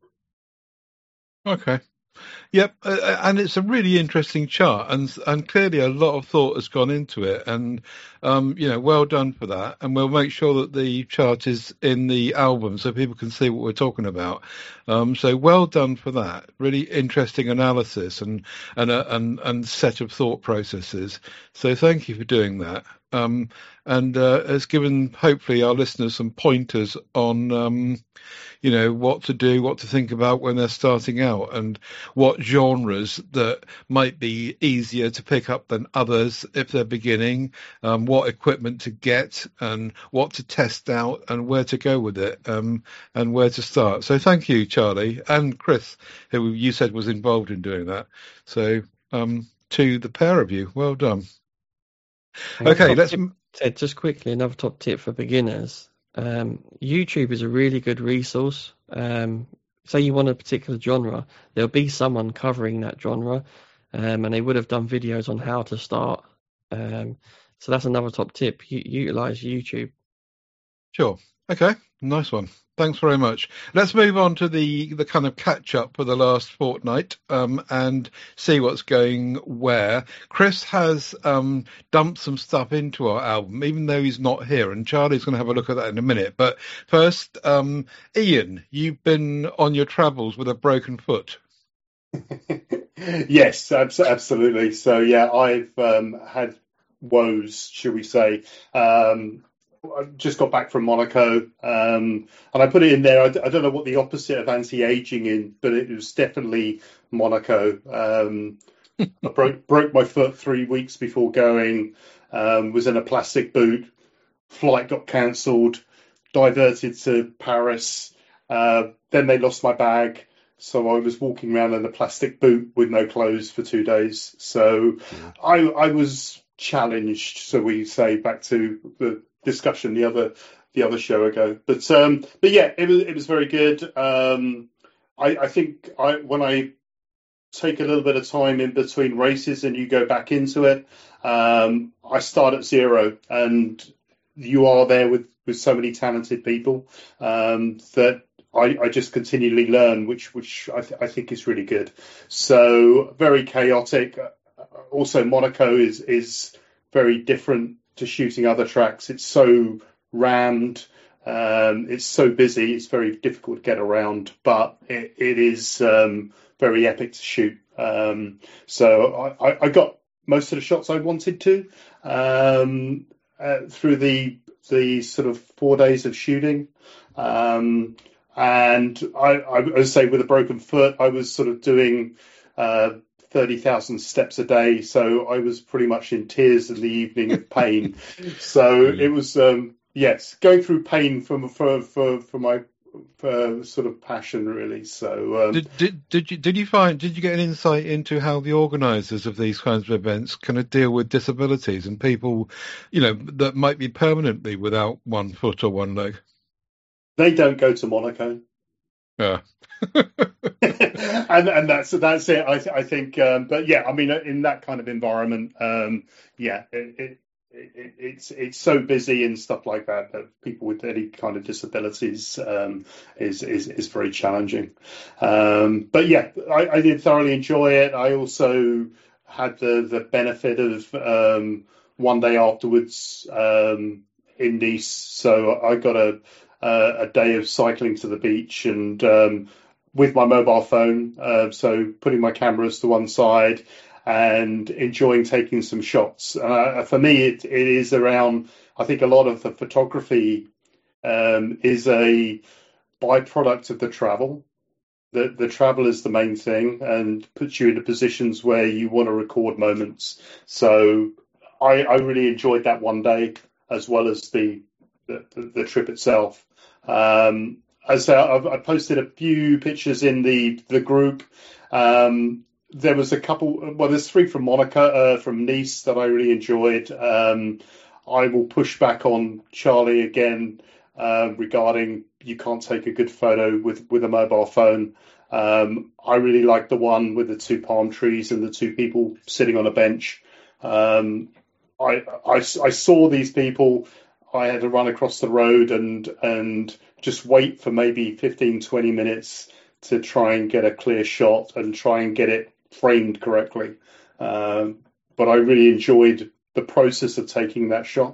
Okay. Yep, uh, and it's a really interesting chart, and and clearly a lot of thought has gone into it, and um, you know, well done for that. And we'll make sure that the chart is in the album so people can see what we're talking about. Um, so well done for that. Really interesting analysis and and a, and and set of thought processes. So thank you for doing that. Um, and uh, has given hopefully our listeners some pointers on um, you know, what to do, what to think about when they're starting out, and what genres that might be easier to pick up than others if they're beginning, um, what equipment to get and what to test out and where to go with it, um, and where to start. So thank you, Charlie, and Chris, who you said was involved in doing that. So um, to the pair of you, well done. Okay, Top let's... tip, Ted, just quickly, another top tip for beginners. Um, YouTube is a really good resource. Um, say you want a particular genre, there'll be someone covering that genre, um, and they would have done videos on how to start. Um, so that's another top tip. U- utilize YouTube. Sure. Okay. Nice one. Thanks very much. Let's move on to the, the kind of catch up for the last fortnight, um, and see what's going where. Chris has um, dumped some stuff into our album, even though he's not here, and Charlie's going to have a look at that in a minute. But first, um, Ian, you've been on your travels with a broken foot. Yes, abs- absolutely. So yeah, I've um, had woes, shall we say. Um, I just got back from Monaco, um, and I put it in there. I, d- I don't know what the opposite of anti-aging in, but it was definitely Monaco. Um, I broke broke my foot three weeks before going. um, was in a plastic boot. Flight got cancelled, diverted to Paris. Uh, then they lost my bag. So I was walking around in a plastic boot with no clothes for two days. So yeah. I, I was challenged, so we say, back to the discussion the other the other show ago. But um, but yeah, it was it was very good. Um, I, I think I when I take a little bit of time in between races and you go back into it, um, I start at zero, and you are there with, with so many talented people um, that I, I just continually learn, which which I, th- I think is really good. So very chaotic. Also, Monaco is is very different to shooting other tracks. It's so rammed. Um, it's so busy. It's very difficult to get around, but it, it is um, very epic to shoot. Um, so I, I got most of the shots I wanted to um, uh, through the the sort of four days of shooting. Um, And I, I would say with a broken foot, I was sort of doing uh, thirty thousand steps a day. So I was pretty much in tears in the evening of pain. So it was, um, yes, going through pain for, for, for, for my for sort of passion, really. So um, did, did, did, you, did you find, did you get an insight into how the organisers of these kinds of events kind of deal with disabilities and people, you know, that might be permanently without one foot or one leg? They don't go to Monaco. Yeah. and and that's that's it. I I think, um, but yeah, I mean, in that kind of environment, um, yeah, it, it, it it's it's so busy and stuff like that that people with any kind of disabilities um, is is is very challenging. Um, but yeah, I, I did thoroughly enjoy it. I also had the the benefit of um, one day afterwards um, in Nice, so I got a. Uh, a day of cycling to the beach and um, with my mobile phone, uh, so putting my cameras to one side and enjoying taking some shots. Uh, for me, it, it is around, I think a lot of the photography um, is a byproduct of the travel. The, the travel is the main thing and puts you into positions where you want to record moments. So I, I really enjoyed that one day as well as the the, the, the trip itself. Um, as I, I posted a few pictures in the the group. Um, there was a couple. Well, there's three from Monaco, uh, from Nice that I really enjoyed. Um, I will push back on Charlie again uh, regarding you can't take a good photo with with a mobile phone. Um, I really like the one with the two palm trees and the two people sitting on a bench. Um, I, I I saw these people. I had to run across the road and and just wait for maybe fifteen, twenty minutes to try and get a clear shot and try and get it framed correctly. Um, but I really enjoyed the process of taking that shot.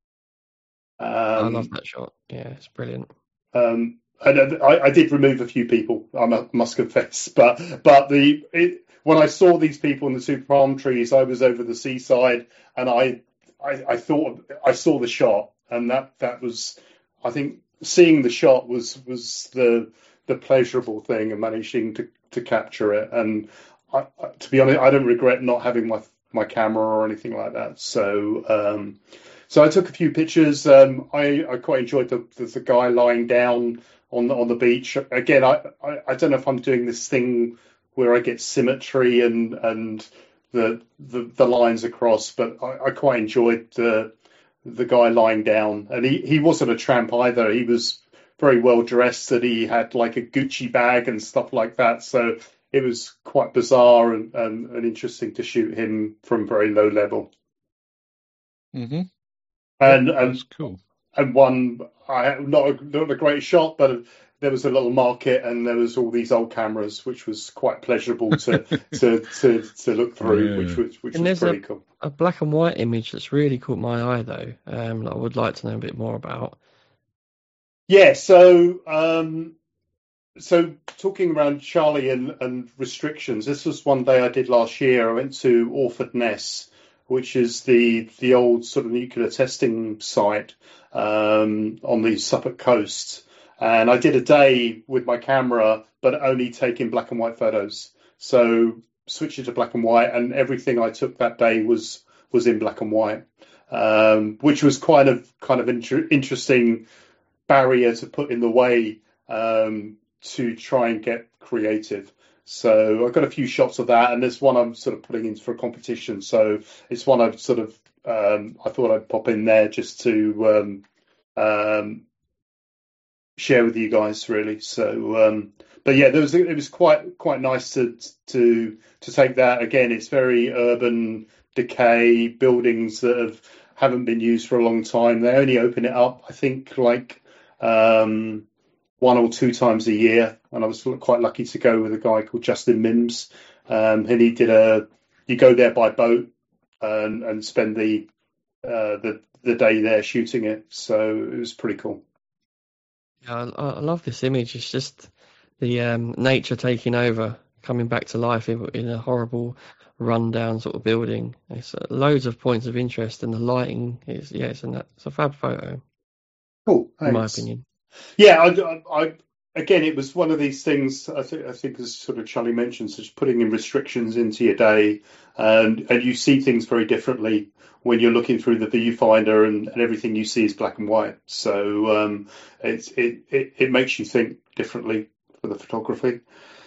Um, I love that shot. Yeah, it's brilliant. Um, and I, I did remove a few people, I must confess. But but the it, when I saw these people in the two palm trees, I was over the seaside and I I, I thought I saw the shot. And that, that was, I think, seeing the shot was was the the pleasurable thing and managing to, to capture it. And I, I, to be honest, I don't regret not having my my camera or anything like that. So um, so I took a few pictures. Um, I, I quite enjoyed the, the the guy lying down on the, on the beach. Again, I, I, I don't know if I'm doing this thing where I get symmetry and and the the, the lines across, but I, I quite enjoyed the. the guy lying down, and he, he wasn't a tramp either. He was very well dressed, that he had like a Gucci bag and stuff like that. So it was quite bizarre and, and, and interesting to shoot him from very low level. Mm-hmm. And, yeah, and that's cool. And one, I not a, not a great shot, but there was a little market and there was all these old cameras, which was quite pleasurable to to, to, to look through, yeah. which was which and was pretty a, cool. A black and white image that's really caught my eye, though. Um, that I would like to know a bit more about. Yeah, so um, so talking around Charlie and, and restrictions, this was one day I did last year. I went to Orford Ness, which is the the old sort of nuclear testing site um, on the Suffolk coast. And I did a day with my camera, but only taking black and white photos. So switch it to black and white, and everything I took that day was was in black and white. um, which was kind of kind of inter- interesting barrier to put in the way um, to try and get creative. So I've got a few shots of that, and there's one I'm sort of putting in for a competition. So it's one I've sort of um, I thought I'd pop in there just to um, um, share with you guys, really. So, um, but yeah, there was it was quite quite nice to to to take that. Again, it's very urban decay, buildings that have haven't been used for a long time. They only open it up, I think, like um, one or two times a year, and I was quite lucky to go with a guy called Justin Mims, um, and he did a. You go there by boat and, and spend the uh, the the day there shooting it, so it was pretty cool. Yeah, I, I love this image. It's just the um, nature taking over, coming back to life in, in a horrible, rundown sort of building. It's uh, loads of points of interest, and the lighting is yeah, it's a it's a fab photo. Cool, thanks. In my opinion. Yeah, I, I, again, it was one of these things. I think, I think, as sort of Charlie mentioned, such putting in restrictions into your day, and and you see things very differently when you're looking through the viewfinder, and, and everything you see is black and white. So um, it's it, it it makes you think differently for the photography.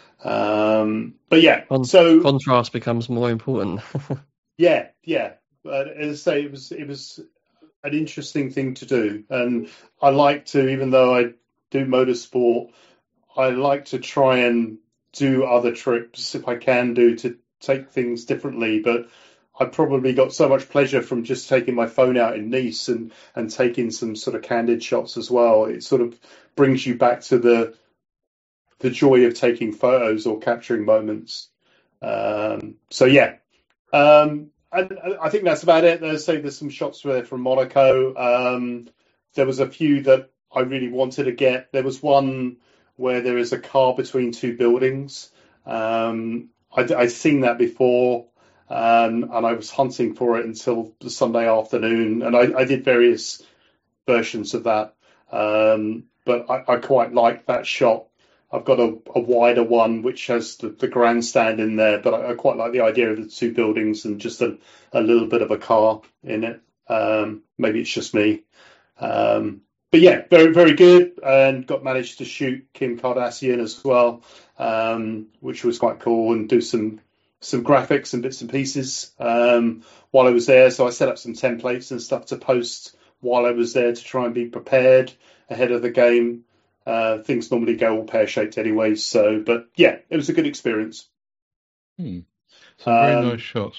Um, but yeah, Con- so contrast becomes more important. yeah, yeah. Uh, as I say, it was it was. an interesting thing to do, and I like to, even though I do motorsport, I like to try and do other trips if I can do to take things differently. But I probably got so much pleasure from just taking my phone out in Nice and and taking some sort of candid shots as well. It sort of brings you back to the the joy of taking photos or capturing moments. Um, so yeah. Um, And I think that's about it. There's say there's some shots there from Monaco. Um, there was a few that I really wanted to get. There was one where there is a car between two buildings. Um, I'd, I'd seen that before, um, and I was hunting for it until the Sunday afternoon. And I, I did various versions of that, um, but I, I quite like that shot. I've got a, a wider one which has the, the grandstand in there, but I, I quite like the idea of the two buildings and just a, a little bit of a car in it. Um, maybe it's just me. Um, but yeah, very, very good, and got managed to shoot Kim Kardashian as well, um, which was quite cool, and do some some graphics and bits and pieces um, while I was there. So I set up some templates and stuff to post while I was there to try and be prepared ahead of the game. Uh, things normally go all pear-shaped anyway, so, but yeah, it was a good experience. Hmm. Some very Um, nice shots.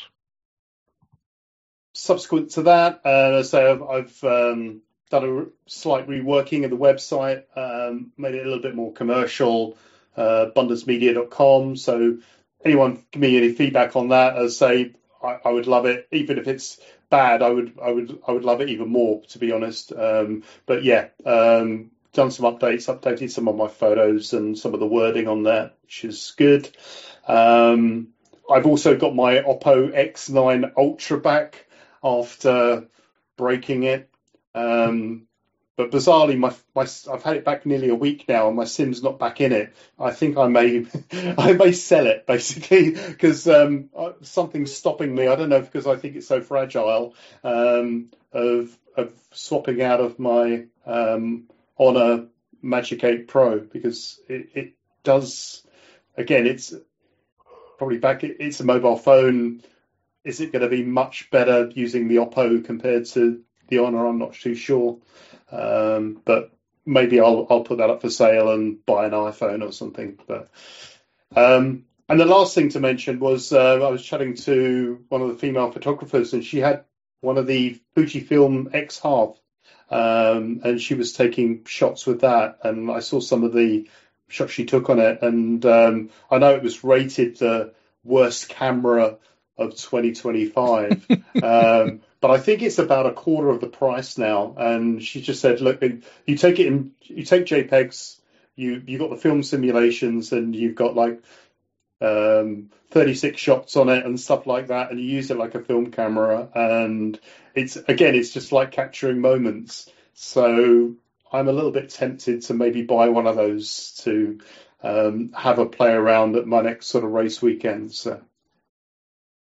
Subsequent to that, uh, so I've, I've um, done a slight reworking of the website, um, made it a little bit more commercial, uh, bunders media dot com. So anyone give me any feedback on that, as say, I, I would love it, even if it's bad. I would, I would, I would love it even more, to be honest. Um, but yeah. Um, done some updates, updated some of my photos and some of the wording on there, which is good. Um, I've also got my Oppo X nine Ultra back after breaking it. Um, but bizarrely, my, my I've had it back nearly a week now, and my SIM's not back in it. I think I may I may sell it basically because um, something's stopping me. I don't know, because I think it's so fragile. Um, of of swapping out of my um, Honor Magic eight Pro, because it, it does, again, it's probably back, it's a mobile phone. Is it going to be much better using the Oppo compared to the Honor? I'm not too sure. Um, but maybe I'll I'll put that up for sale and buy an iPhone or something. But um, and the last thing to mention was uh, I was chatting to one of the female photographers, and she had one of the Fujifilm X Half. Um, and she was taking shots with that, and I saw some of the shots she took on it, and um, I know it was rated the worst camera of twenty twenty-five, um, but I think it's about a quarter of the price now. And she just said, "Look, you take it in, you take JPEGs, you you got the film simulations, and you've got like um, thirty-six shots on it and stuff like that, and you use it like a film camera, and it's again, it's just like capturing moments." So I'm a little bit tempted to maybe buy one of those to um, have a play around at my next sort of race weekend. So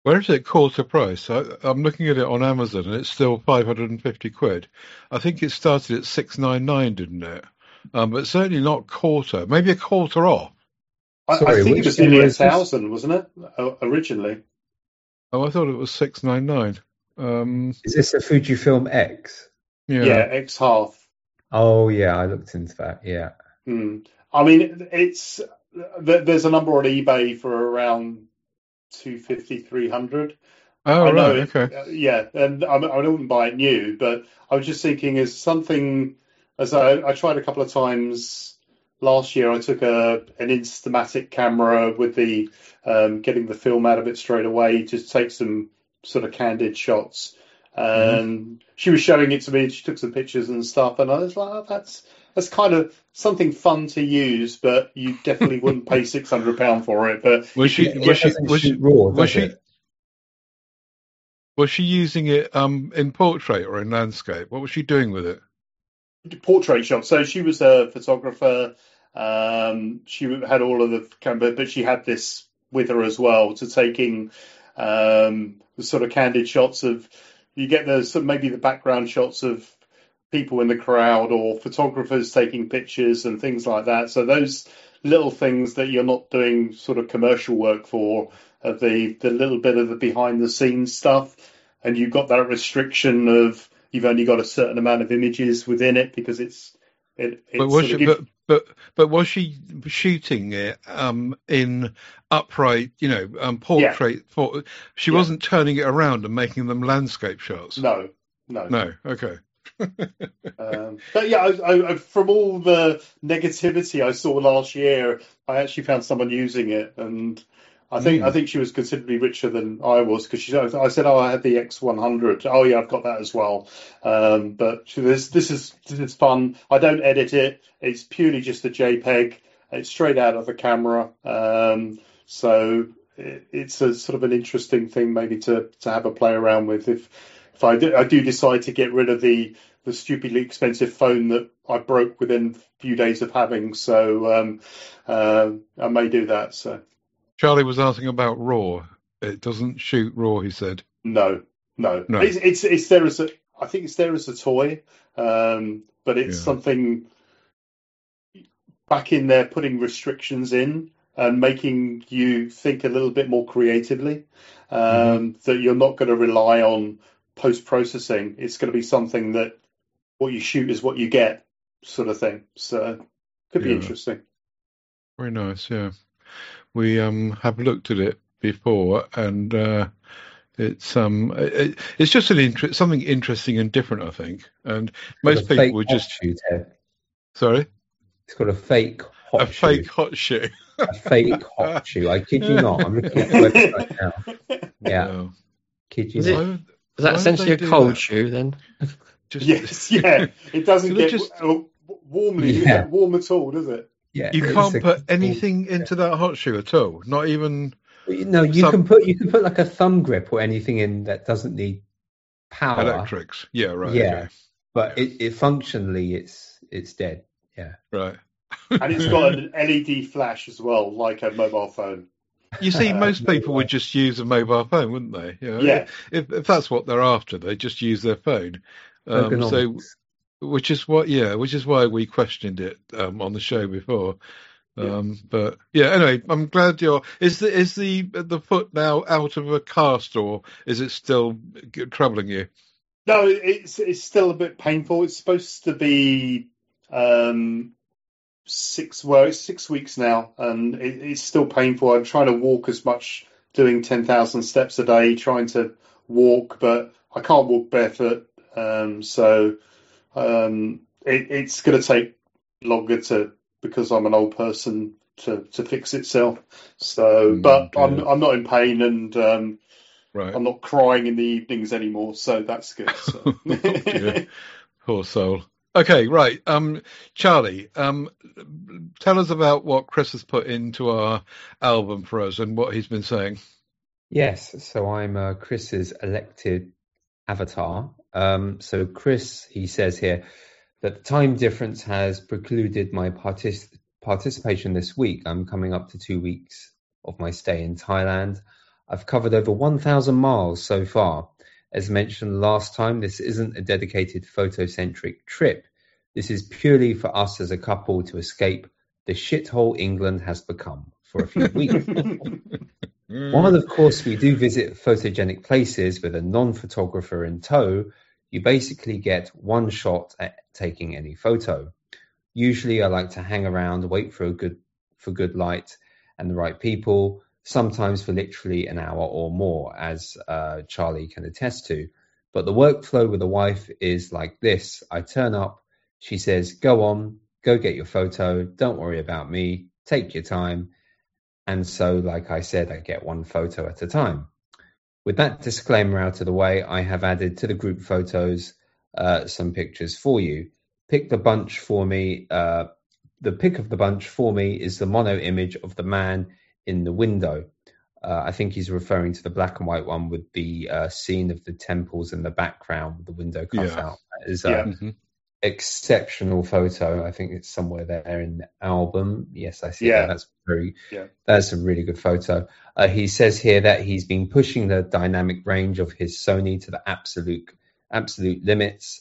Where is it quarter price? I, I'm looking at it on Amazon and it's still five hundred fifty quid. I think it started at six ninety-nine, didn't it? Um, but certainly not quarter. Maybe a quarter off. I, Sorry, I think which it was nearly a camera is this? thousand, wasn't it, o- originally? Oh, I thought it was six ninety-nine. Um, Is this a Fujifilm X? yeah. Yeah, X half. Oh yeah, I looked into that. Yeah. Hmm. I mean, it's there- there's a number on eBay for around two fifty, three hundred. Oh, I know right. it, Okay. uh, yeah, and I, I wouldn't buy it new, but I was just thinking, as something, as I, I tried a couple of times last year. I took a an Instamatic camera with the um, getting the film out of it straight away, just take some sort of candid shots. And she was showing it to me. She took some pictures and stuff, and I was like, oh, "That's that's kind of something fun to use, but you definitely wouldn't pay six hundred pound for it." But Was she? It Was she? doesn't Was she? shoot raw, Was does she? it? Was she using it um, in portrait or in landscape? What was she doing with it? portrait shots. So she was a photographer. Um, she had all of the camera, but she had this with her as well, to taking um, the sort of candid shots of, you get the sort of maybe the background shots of people in the crowd or photographers taking pictures and things like that. So those little things that you're not doing sort of commercial work for, uh, the the little bit of the behind the scenes stuff, and you've got that restriction of you've only got a certain amount of images within it because it's it, it But was sort she? of gives, But but but was she shooting it um, in upright? You know, um, yeah, portrait. For, she yeah, wasn't turning it around and making them landscape shots. no, no. No. Okay. Um, but yeah, I, I, from all the negativity I saw last year, I actually found someone using it, and I think I Mm. think she was considerably richer than I was, because she I said, "Oh, I had the X one hundred." Oh yeah, I've got that as well. Um, but she, this this is this is fun. I don't edit it. It's purely just a JPEG. It's straight out of the camera. Um, so it, it's a sort of an interesting thing maybe to to have a play around with if. If I do, I do decide to get rid of the, the stupidly expensive phone that I broke within a few days of having, so um, uh, I may do that. So Charlie was asking about RAW. It doesn't shoot RAW, he said. no, no, No. it's it's it's there as a I think it's there as a toy, um, but it's Yeah. something back in there putting restrictions in and making you think a little bit more creatively. Um, Mm-hmm. That you're not going to rely on post-processing. It's going to be something that what you shoot is what you get, sort of thing. So could be Yeah. interesting. Very nice. Yeah. We um have looked at it before, and uh, it's um it, it's just an interest, something interesting and different, I think. And most Got a people fake would hot just shoe, Ted. sorry It's got a fake hot a shoe. fake hot shoe. A fake hot shoe. I kid you not. I'm looking at the website now. Yeah, No. kid you Is not. it- Why would- Is that why would essentially they a do cold that? shoe then? Just, Yes, yeah. It doesn't Could it get just- uh, warmly Yeah. warm at all, does it? Yeah, You it's can't a- put anything into that hot shoe at all. Not even No, you some- can put you can put like a thumb grip or anything in that doesn't need power. electrics. Yeah. Right. Yeah. Okay. But Yeah. it, it functionally it's it's dead. Yeah. Right. And it's got an L E D flash as well, like a mobile phone. You see, Uh, most people would just use a mobile phone, wouldn't they? You know, Yeah. If, if that's what they're after, they just use their phone. Um, so, Ergonomics. which is what, yeah, which is why we questioned it um, on the show before. Um, But yeah, anyway, I'm glad you're. Is the is the the foot now out of a cast, or is it still troubling you? No, it's it's still a bit painful. It's supposed to be um, six well, it's six weeks now, and it, it's still painful. I'm trying to walk as much, doing ten thousand steps a day, trying to walk, but I can't walk barefoot. Um, so um, it, it's going to take longer to because I'm an old person to, to fix itself. So, Mm, but dear. I'm I'm not in pain, and um, Right. I'm not crying in the evenings anymore, so that's good. So. dear. Poor soul. Okay, right. Um, Charlie, um, tell us about what Chris has put into our album for us and what he's been saying. Yes, so I'm uh, Chris's elected avatar. Um, so Chris, he says here that the time difference has precluded my partic- participation this week. I'm coming up to two weeks of my stay in Thailand. I've covered over one thousand miles so far. As mentioned last time, this isn't a dedicated photocentric trip. This is purely for us as a couple to escape the shithole England has become for a few weeks. While, of course, we do visit photogenic places with a non-photographer in tow, you basically get one shot at taking any photo. Usually I like to hang around, wait for a good for good light and the right people, sometimes for literally an hour or more, as uh, Charlie can attest to. But the workflow with the wife is like this. I turn up, she says, go on, go get your photo, don't worry about me, take your time. And so, like I said, I get one photo at a time. With that disclaimer out of the way, I have added to the group photos uh, some pictures for you. Pick the bunch for me. Uh, the pick of the bunch for me is the mono image of the man in the window. Uh, I think he's referring to the black and white one with the uh, scene of the temples in the background with the window cut Yeah. out. That is a Yeah. Mm-hmm. exceptional photo. I think it's somewhere there in the album. Yes, I see Yeah. that. That's very, Yeah. that's a really good photo. Uh, he says here that he's been pushing the dynamic range of his Sony to the absolute, absolute limits.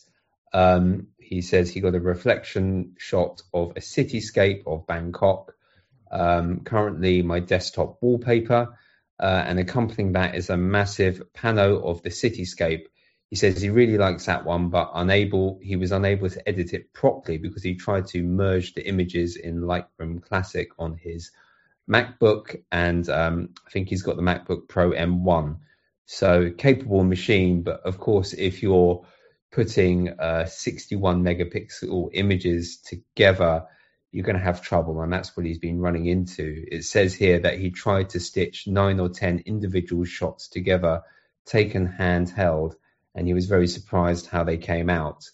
Um, he says he got a reflection shot of a cityscape of Bangkok. Um, currently my desktop wallpaper, uh, and accompanying that is a massive pano of the cityscape. He says he really likes that one, but unable, he was unable to edit it properly because he tried to merge the images in Lightroom Classic on his MacBook, and um, I think he's got the MacBook Pro M one. So capable machine, but of course, if you're putting uh, sixty-one megapixel images together, you're going to have trouble, and that's what he's been running into. It says here that he tried to stitch nine or ten individual shots together, taken handheld, and he was very surprised how they came out.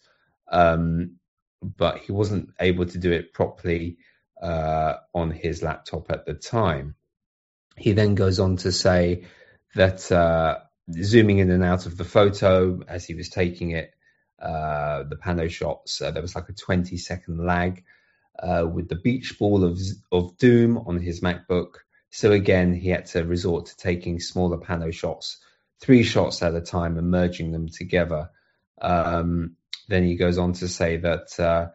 Um, but he wasn't able to do it properly uh, on his laptop at the time. He then goes on to say that uh, zooming in and out of the photo as he was taking it, uh, the pano shots, uh, there was like a twenty second lag uh, with the beach ball of, of doom on his MacBook. So again, he had to resort to taking smaller pano shots, three shots at a time, and merging them together. Um, then he goes on to say that uh,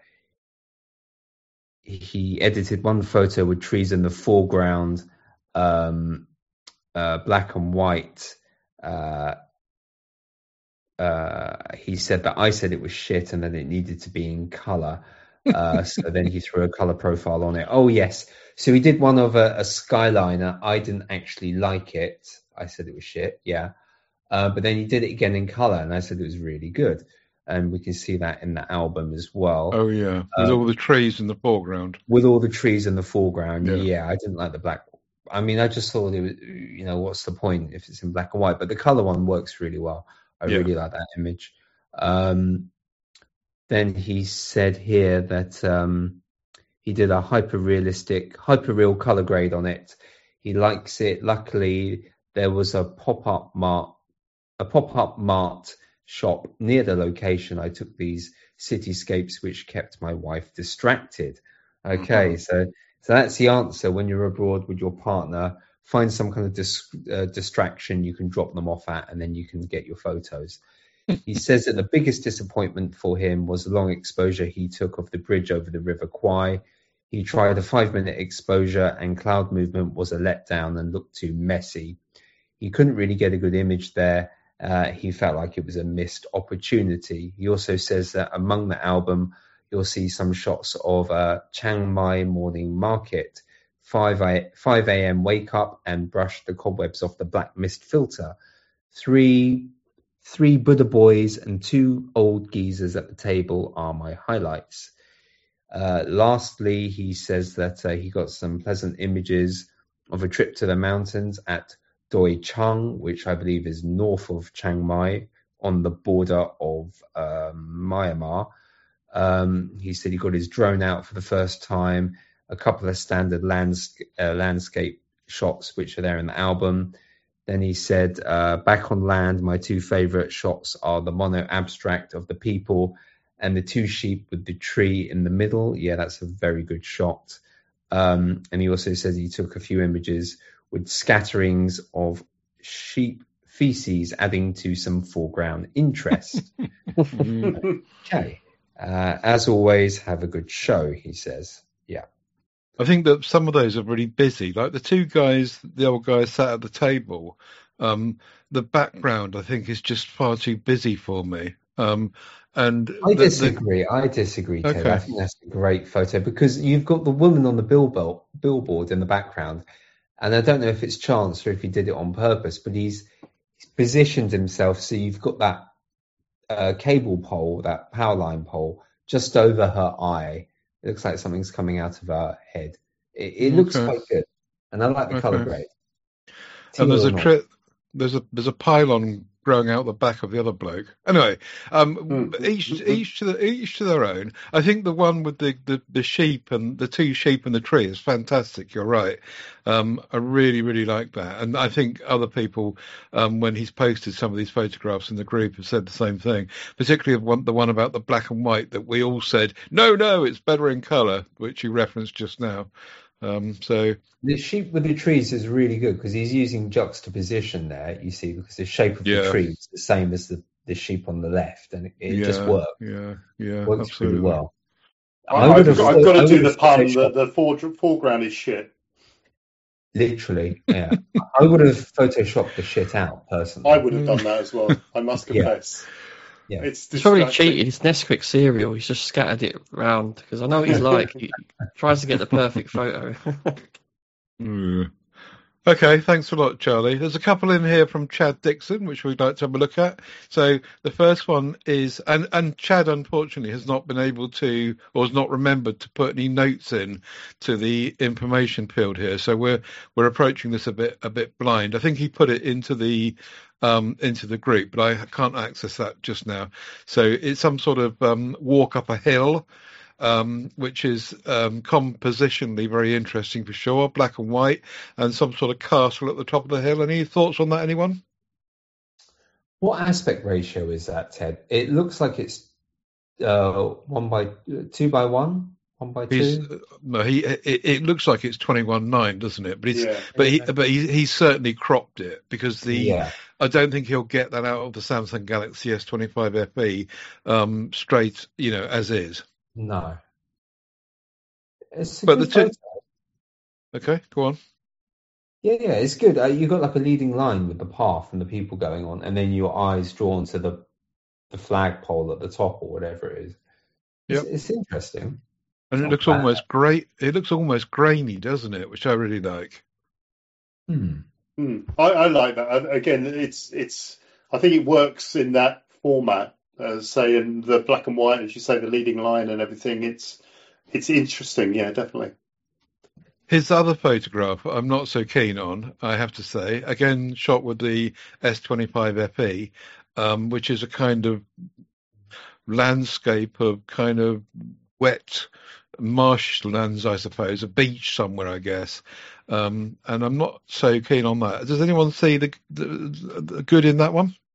he edited one photo with trees in the foreground, um, uh, black and white. Uh, uh, he said that I said it was shit and then it needed to be in color. Uh, so then he threw a color profile on it. Oh, yes. So he did one of a, a Skyliner. I didn't actually like it. I said it was shit. Yeah. Uh, but then he did it again in color, and I said it was really good. And we can see that in the album as well. Oh, yeah. With Um, all the trees in the foreground. With all the trees in the foreground. Yeah. Yeah. I didn't like the black. I mean, I just thought it was, you know, what's the point if it's in black and white? But the color one works really well. I Yeah. really like that image. Um, then he said here that um, he did a hyper realistic, hyper real color grade on it. He likes it. Luckily, there was a pop up mart, a pop up mart shop near the location. I took these cityscapes, which kept my wife distracted. Okay, Mhm. so so that's the answer. When you're abroad with your partner, find some kind of dis, uh, distraction you can drop them off at, and then you can get your photos. He says that the biggest disappointment for him was the long exposure he took of the bridge over the River Kwai. He tried a five-minute exposure, and cloud movement was a letdown and looked too messy. He couldn't really get a good image there. Uh, he felt like it was a missed opportunity. He also says that among the album, you'll see some shots of uh, Chiang Mai morning market, five a.m. wake up and brush the cobwebs off the black mist filter, three three Buddha boys and two old geezers at the table are my highlights. Uh, lastly, he says that uh, he got some pleasant images of a trip to the mountains at Doi Chang, which I believe is north of Chiang Mai on the border of uh, Myanmar. Um, he said he got his drone out for the first time, a couple of standard landsc- uh, landscape shots, which are there in the album. Then he said, uh, back on land, my two favorite shots are the mono abstract of the people and the two sheep with the tree in the middle. Yeah, that's a very good shot. Um, and he also says he took a few images with scatterings of sheep feces adding to some foreground interest. Okay. Uh, as always, have a good show, he says. Yeah. I think that some of those are really busy. Like the two guys, the old guys sat at the table. Um, the background, I think, is just far too busy for me. Um, and I the, disagree. The... I disagree, Ted. Okay. I think that's a great photo because you've got the woman on the billboard, billboard in the background, and I don't know if it's chance or if he did it on purpose, but he's, he's positioned himself so you've got that uh, cable pole, that power line pole, just over her eye. It looks like something's coming out of her head. It, it looks Okay. quite good, and I like the Okay. colour grade. And there's a Teal or tri- there's a there's a pylon growing out the back of the other bloke. Anyway, um, Mm. each each to the, each to their own. I think the one with the, the, the sheep and the two sheep and the tree is fantastic. You're right. Um, I really really like that, and I think other people, um, when he's posted some of these photographs in the group, have said the same thing. Particularly the one, the one about the black and white that we all said, no, no, it's better in colour, which you referenced just now. Um, so the sheep with the trees is really good because he's using juxtaposition there, you see, because the shape of yeah. the tree is the same as the, the sheep on the left, and it, it yeah, just works. Yeah, yeah, Works absolutely. pretty well. I, I would I've, have got, I've got to I do would the have pun photoshopped- that the fore, foreground is shit. Literally, yeah. I would have photoshopped the shit out personally. I would have done that as well. I must Yeah. confess. Yeah. It's, He's probably distracting. cheated. It's Nesquik cereal. He's just scattered it round because I know what he's like. He tries to get the perfect photo. Mm. Okay, thanks a lot, Charlie. There's a couple in here from Chad Dixon, which we'd like to have a look at. So the first one is, and, and Chad unfortunately has not been able to, or has not remembered to put any notes in to the information field here. So we're we're approaching this a bit a bit blind. I think he put it into the um, into the group, but I can't access that just now. So it's some sort of um, walk up a hill. Um, which is um, compositionally very interesting for sure, black and white, and some sort of castle at the top of the hill. Any thoughts on that, anyone? What aspect ratio is that, Ted? It looks like it's uh, one by two by one, one by He's, two. no, he. It, it looks like it's twenty-one nine, doesn't it? But he's, Yeah. but he, but he, he certainly cropped it because the. Yeah. I don't think he'll get that out of the Samsung Galaxy S twenty-five F E um, straight, you know, as is. No. It's a But good the two- photo. Okay, go on. Yeah, yeah, it's good. Uh, you've got like a leading line with the path and the people going on, and then your eyes drawn to the the flagpole at the top or whatever it is. It's, Yep. it's interesting. And it Not looks bad. almost great. It looks almost grainy, doesn't it? Which I really like. Hmm. Hmm. I, I like that. I- Again, it's it's. I think it works in that format, uh, say in the black and white, as you say, the leading line and everything. It's it's interesting. Yeah, definitely. His other photograph, I'm not so keen on, I have to say. Again, shot with the S twenty-five F E, um, which is a kind of landscape of kind of wet marshlands, I suppose, a beach somewhere, I guess. Um, and I'm not so keen on that. Does anyone see the, the, the good in that one?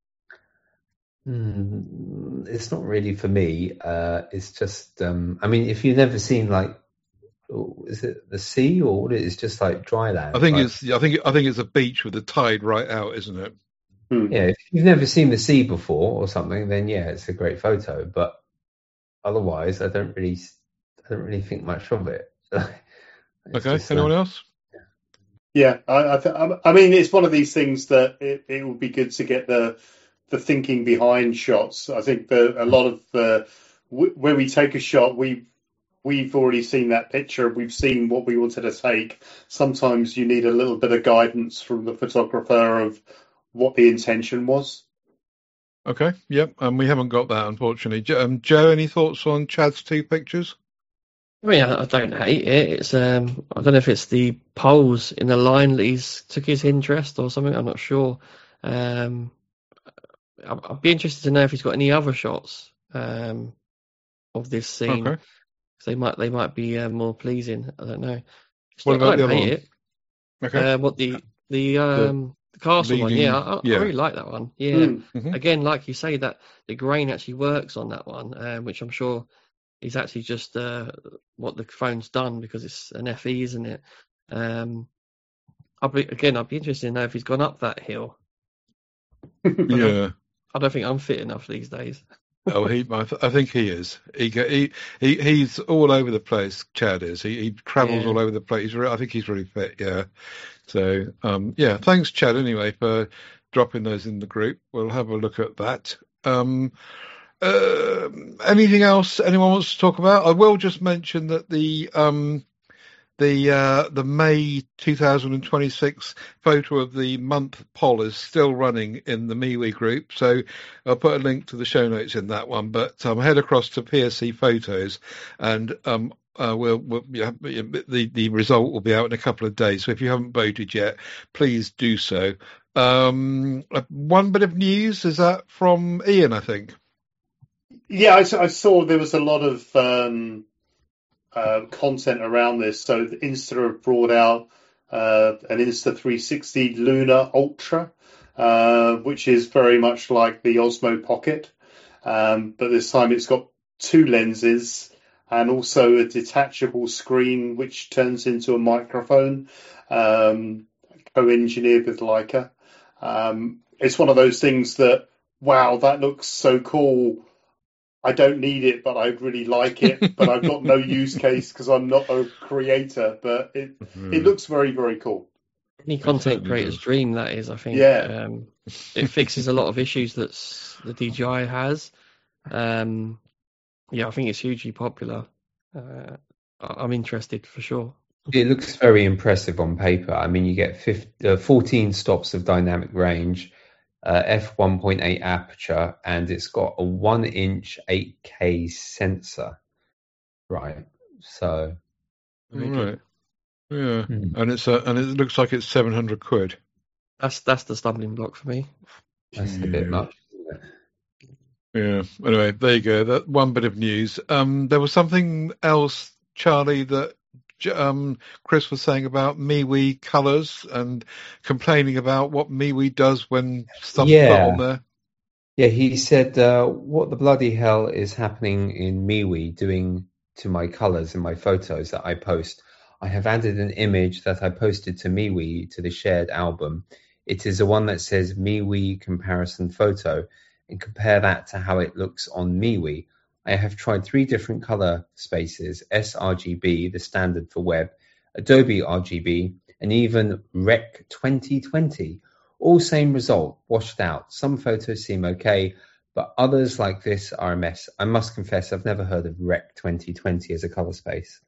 Hmm. It's not really for me. Uh, it's just, um, I mean, if you've never seen like, oh, is it the sea or what? It's just like dry land. I think like, it's. I think. I think it's a beach with the tide right out, isn't it? Hmm. yeah. If you've never seen the sea before or something, then yeah, it's a great photo. But otherwise, I don't really, I don't really think much of it. It's Okay. just, Anyone uh, else? Yeah, I I, th- I mean, it's one of these things that it, it would be good to get the the thinking behind shots. I think that a lot of the w- when we take a shot, we we've already seen that picture. We've seen what we wanted to take. Sometimes you need a little bit of guidance from the photographer of what the intention was. Okay. Yep. And um, we haven't got that, unfortunately. Jo- Um, Joe, any thoughts on Chad's two pictures? I mean, I, I don't hate it. It's um, I don't know if it's the poles in the line that he's took his interest or something. I'm not sure. Um, I, I'd be interested to know if he's got any other shots um, of this scene. Okay. They might they might be uh, more pleasing. I don't know. What I about don't the other hate one? it. Okay. Uh, one? The the um the castle one, leading- yeah, I, yeah. I really like that one. Yeah, Hmm. Mhm. again, like you say, that the grain actually works on that one, um, which I'm sure is actually just uh, what the phone's done because it's an F E, isn't it? Um, I'll be again, I'd be interested to know if he's gone up that hill Yeah. I don't think I'm fit enough these days. Oh, he. I, th- I think he is. He, go- he he he's all over the place. Chad is. He he travels Yeah. all over the place. He's re- I think he's really fit. Yeah. So um yeah. Thanks, Chad. Anyway, for dropping those in the group. We'll have a look at that. Um. Uh, anything else anyone wants to talk about? I will just mention that the um the uh, the May two thousand twenty-six photo of the month poll is still running in the MeWe group, so I'll put a link to the show notes in that one. But um, head across to P S C Photos, and um, uh, we'll, we'll yeah, the the result will be out in a couple of days. So if you haven't voted yet, please do so. Um, one bit of news is that from Ian, I think. Yeah, I, I saw there was a lot of um, uh, content around this. So Insta have brought out uh, an Insta three sixty Lunar Ultra, uh, which is very much like the Osmo Pocket, um, but this time it's got two lenses and also a detachable screen which turns into a microphone, um, co-engineered with Leica. Um, it's one of those things that, wow, that looks so cool. I don't need it, but I really like it. But I've got no use case because I'm not a creator. But it mm. it looks very, very cool. Any content creator's dream, that is, I think. Yeah. Um, it fixes a lot of issues that the D J I has. Um, yeah, I think it's hugely popular. Uh, I'm interested for sure. It looks very impressive on paper. I mean, you get fifty, uh, fourteen stops of dynamic range, uh, f one point eight aperture, and it's got a one inch eight K sensor. Right. So. Right. Yeah. Hmm. And it's uh, and it looks like it's seven hundred quid. That's that's the stumbling block for me. That's yeah. a bit much, isn't it? Yeah. Anyway, there you go. That one bit of news. Um, there was something else, Charlie, that um Chris was saying about MeWe colors and complaining about what MeWe does when stuff's yeah. put on there. Yeah, he said, uh, "What the bloody hell is happening in MeWe doing to my colors in my photos that I post? I have added an image that I posted to MeWe to the shared album. It is the one that says MeWe comparison photo, and compare that to how it looks on MeWe. I have tried three different color spaces, sRGB, the standard for web, Adobe R G B, and even Rec twenty twenty. All same result, washed out. Some photos seem okay, but others like this are a mess. I must confess, I've never heard of Rec twenty twenty as a color space."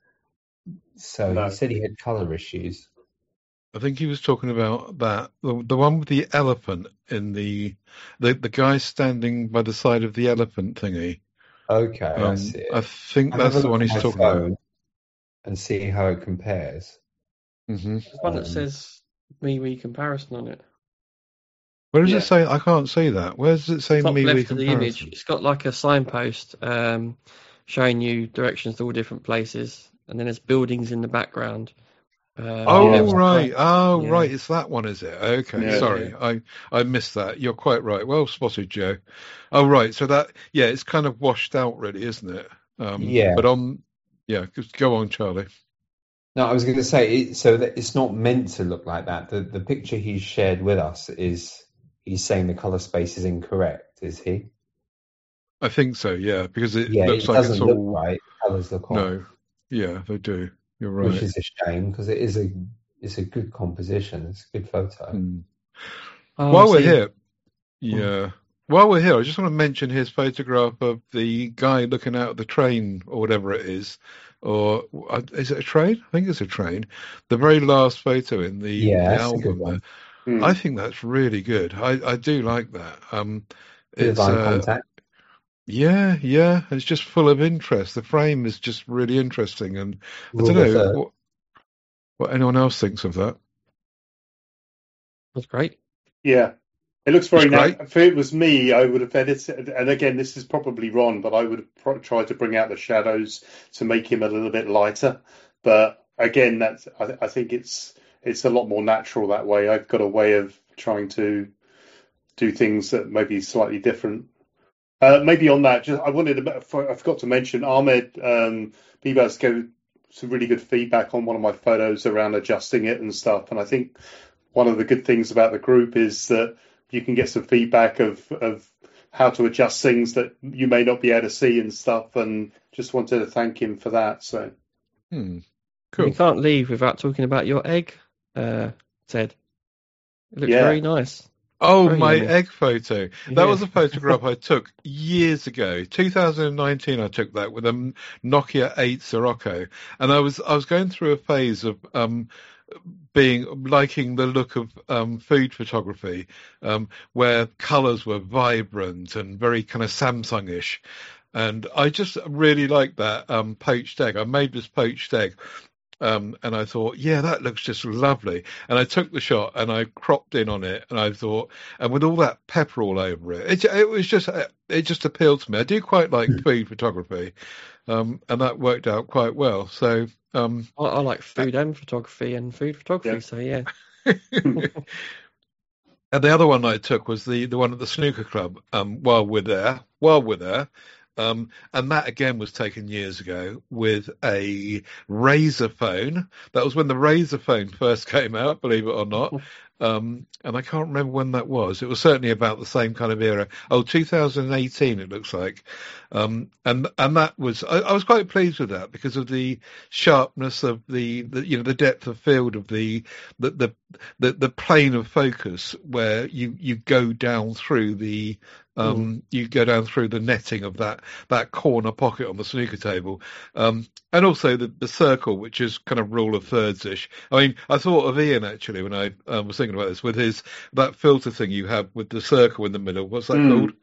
So no. He said he had color issues. I think he was talking about that, the, the one with the elephant in the, the the guy standing by the side of the elephant thingy. Okay, um, I see it. I think I'll that's the one he's talking about. And see how it compares. Mm-hmm. There's one that says MeWe comparison on it. Where does yeah. it say? I can't see that. Where does it say Top MeWe left comparison? of the image. It's got like a signpost um, showing you directions to all different places, and then there's buildings in the background. Uh, oh yeah, right. Oh yeah. right, it's that one, is it? Okay, yeah, sorry, yeah. I I missed that. You're quite right. Well spotted, Joe. Oh right, so that yeah, it's kind of washed out, really, isn't it? Um, yeah. But on, yeah, go on, Charlie. No, I was going to say it, so that it's not meant to look like that. The the picture he's shared with us is he's saying the color space is incorrect. Is he? I think so. Yeah, because it yeah, looks it like doesn't it's look all right. Colors look off. No, yeah, they do. You're right. Which is a shame because it is a it's a good composition. It's a good photo. Mm. Oh, While we're see. here, yeah. While we're here, I just want to mention his photograph of the guy looking out of the train or whatever it is, or is it a train? I think it's a train. The very last photo in the, yeah, the that's album. a good one. Mm. I think that's really good. I, I do like that. Um, Bit it's of eye uh, contact. Yeah, yeah. It's just full of interest. The frame is just really interesting, and I don't Rule of know third. what, what anyone else thinks of that. That's great. Yeah, it looks very It's great. nice. If it was me, I would have edited. And again, this is probably wrong, but I would have pro- tried to bring out the shadows to make him a little bit lighter. But again, that's I, th- I think it's it's a lot more natural that way. I've got a way of trying to do things that may be slightly different. Uh, maybe on that, just I wanted to, I forgot to mention Ahmed um, Bibas gave some really good feedback on one of my photos around adjusting it and stuff. And I think one of the good things about the group is that you can get some feedback of of how to adjust things that you may not be able to see and stuff. And just wanted to thank him for that. So, hmm. Cool. We can't leave without talking about your egg, uh, Ted. It looks Yeah. very nice. Oh, Very my yummy. egg photo. That Yeah. was a photograph I took years ago. two thousand nineteen I took that with a Nokia eight Sirocco. And I was I was going through a phase of um being liking the look of um food photography, um where colours were vibrant and very kind of Samsung-ish. And I just really liked that um poached egg. I made this poached egg. Um, and I thought, yeah, that looks just lovely. And I took the shot and I cropped in on it, and I thought, and with all that pepper all over it, it, it was just, it just appealed to me. I do quite like food photography, um, and that worked out quite well. So, um, I, I like food and photography and food photography, Yeah. so yeah. and the other one I took was the the one at the snooker club. Um, while we're there, while we're there. Um, and that again was taken years ago with a Razor phone. That was when the Razor phone first came out, believe it or not. Um, and I can't remember when that was. It was certainly about the same kind of era. Oh, two thousand eighteen, it looks like. Um, and and that was I, I was quite pleased with that because of the sharpness of the, the you know the depth of field of the the the the, the plane of focus where you you go down through the um mm. you go down through the netting of that that corner pocket on the snooker table, um and also the the circle, which is kind of rule of thirds ish. I mean, I thought of Ian actually when I um, was thinking about this with his that filter thing you have with the circle in the middle. What's that mm. called?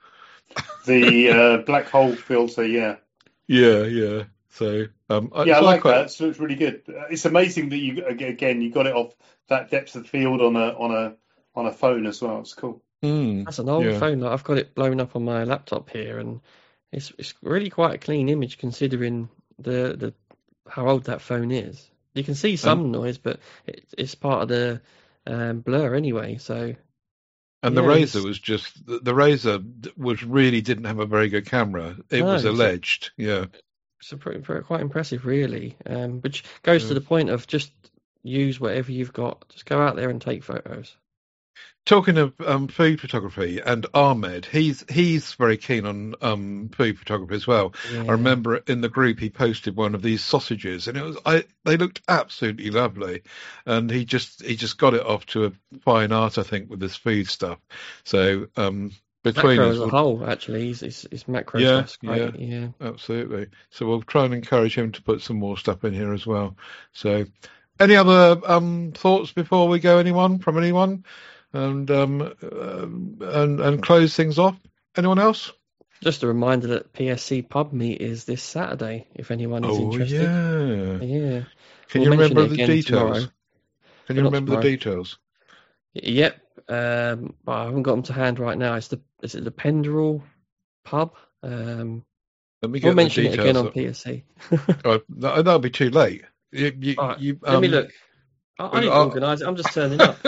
The uh, black hole filter. Yeah. Yeah, yeah. So um, yeah, I, so like quite... that. So it's really good. It's amazing that you again you got it off that depth of field on a on a on a phone as well. It's cool. Mm, That's an old yeah. phone. Like, I've got it blown up on my laptop here, and it's it's really quite a clean image considering the the how old that phone is. You can see some um, noise, but it, it's part of the um, blur anyway. So. And yeah, the Razor was just the, the Razor was really didn't have a very good camera. It no, was alleged, a, yeah. It's a pretty, pretty, quite impressive, really. Um, which goes yeah. to the point of just use whatever you've got. Just go out there and take photos. Talking of um, food photography and Ahmed, he's he's very keen on um, food photography as well. Yeah. I remember in the group he posted one of these sausages, and it was I they looked absolutely lovely, and he just he just got it off to a fine art, I think, with this food stuff. So um, between macro us, as a we'll, whole, actually, his, his, his macro yeah, stuff's great. Yeah, yeah, absolutely. So we'll try and encourage him to put some more stuff in here as well. So, any other um, thoughts before we go? Anyone from anyone? And um uh, and and close things off. Anyone else? Just a reminder that P S C Pub Meet is this Saturday. If anyone is oh, interested. yeah, yeah. Can we'll you remember the details? Tomorrow. Can you Not remember tomorrow. the details? Yep. Um, but I haven't got them to hand right now. It's the is it the Penderel Pub? Um, Let me get we'll mention the it again on up. P S C. oh, that, that'll be too late. You, you, right, you, um, let me look. I didn't uh, organise it. I'm just turning up.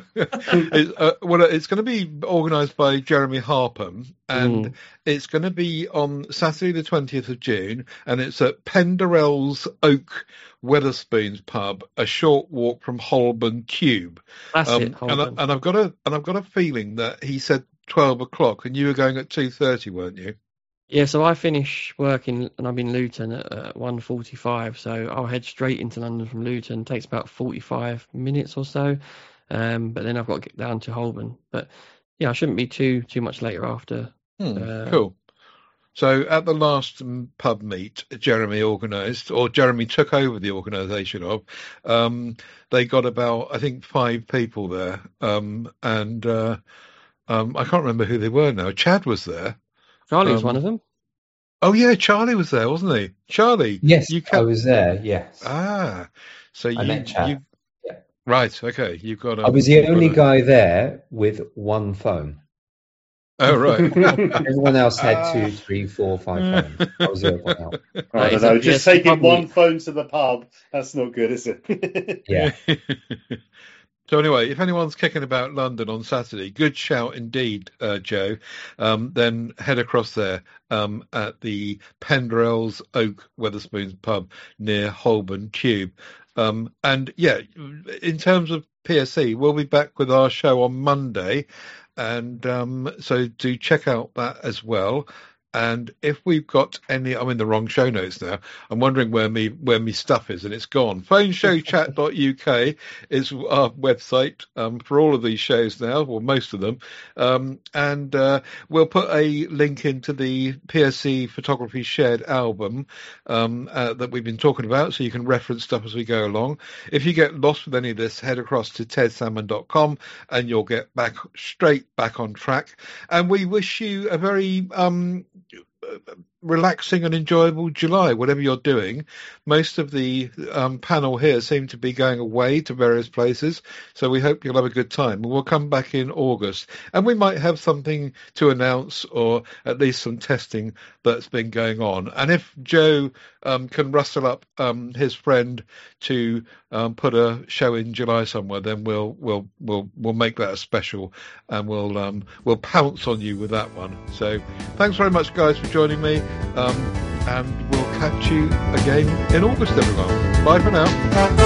it, uh, well, it's going to be organised by Jeremy Harpham, and Mm. it's going to be on Saturday, the twentieth of June, and it's at Penderel's Oak Wetherspoons Pub, a short walk from Holborn Tube. That's um, it. And, Holborn. I, and I've got a and I've got a feeling that he said twelve o'clock, and you were going at two thirty, weren't you? Yeah, so I finish working and I'm in Luton at uh, one forty-five, so I'll head straight into London from Luton. It takes about forty-five minutes or so, um, but then I've got to get down to Holborn. But yeah, I shouldn't be too too much later after. Hmm, uh, cool. So at the last pub meet Jeremy organised, or Jeremy took over the organisation of, um, they got about, I think, five people there, um, and uh, um, I can't remember who they were now. Chad was there. Charlie was Um, one of them. Oh yeah, Charlie was there, wasn't he? Charlie. Yes, you I was there. Yes. Ah, so I you, met Chad. you Yeah. right? Okay, you've got. A, I was the you've only got a- guy there with one phone. Oh right. Everyone else had two, three, four, five phones. I was the only one out. I don't know. Just taking one phone to the pub, that's not good, is it? Yeah. So anyway, if anyone's kicking about London on Saturday, good shout indeed, uh, Joe. Um, then head across there um, at the Penderel's Oak Wetherspoons pub near Holborn Tube. Um, and yeah, in terms of P S E. We'll be back with our show on Monday, and um, so do check out that as well. And if we've got any, I'm in the wrong show notes now. I'm wondering where me where me stuff is, and it's gone. phone show chat dot U K is our website um, for all of these shows now, or most of them. Um, and uh, we'll put a link into the P S E Photography Shared album um, uh, that we've been talking about, so you can reference stuff as we go along. If you get lost with any of this, head across to ted salmon dot com, and you'll get back straight back on track. And we wish you a very um, relaxing and enjoyable July, whatever you're doing. Most of the um, panel here seem to be going away to various places, so we hope you'll have a good time. And we'll come back in August, and we might have something to announce, or at least some testing that's been going on. And if Joe um, can rustle up um, his friend to um, put a show in July somewhere, then we'll we'll we'll we'll make that a special, and we'll um, we'll pounce on you with that one. So thanks very much, guys, for joining me. Um, and we'll catch you again in August, everyone. Bye for now.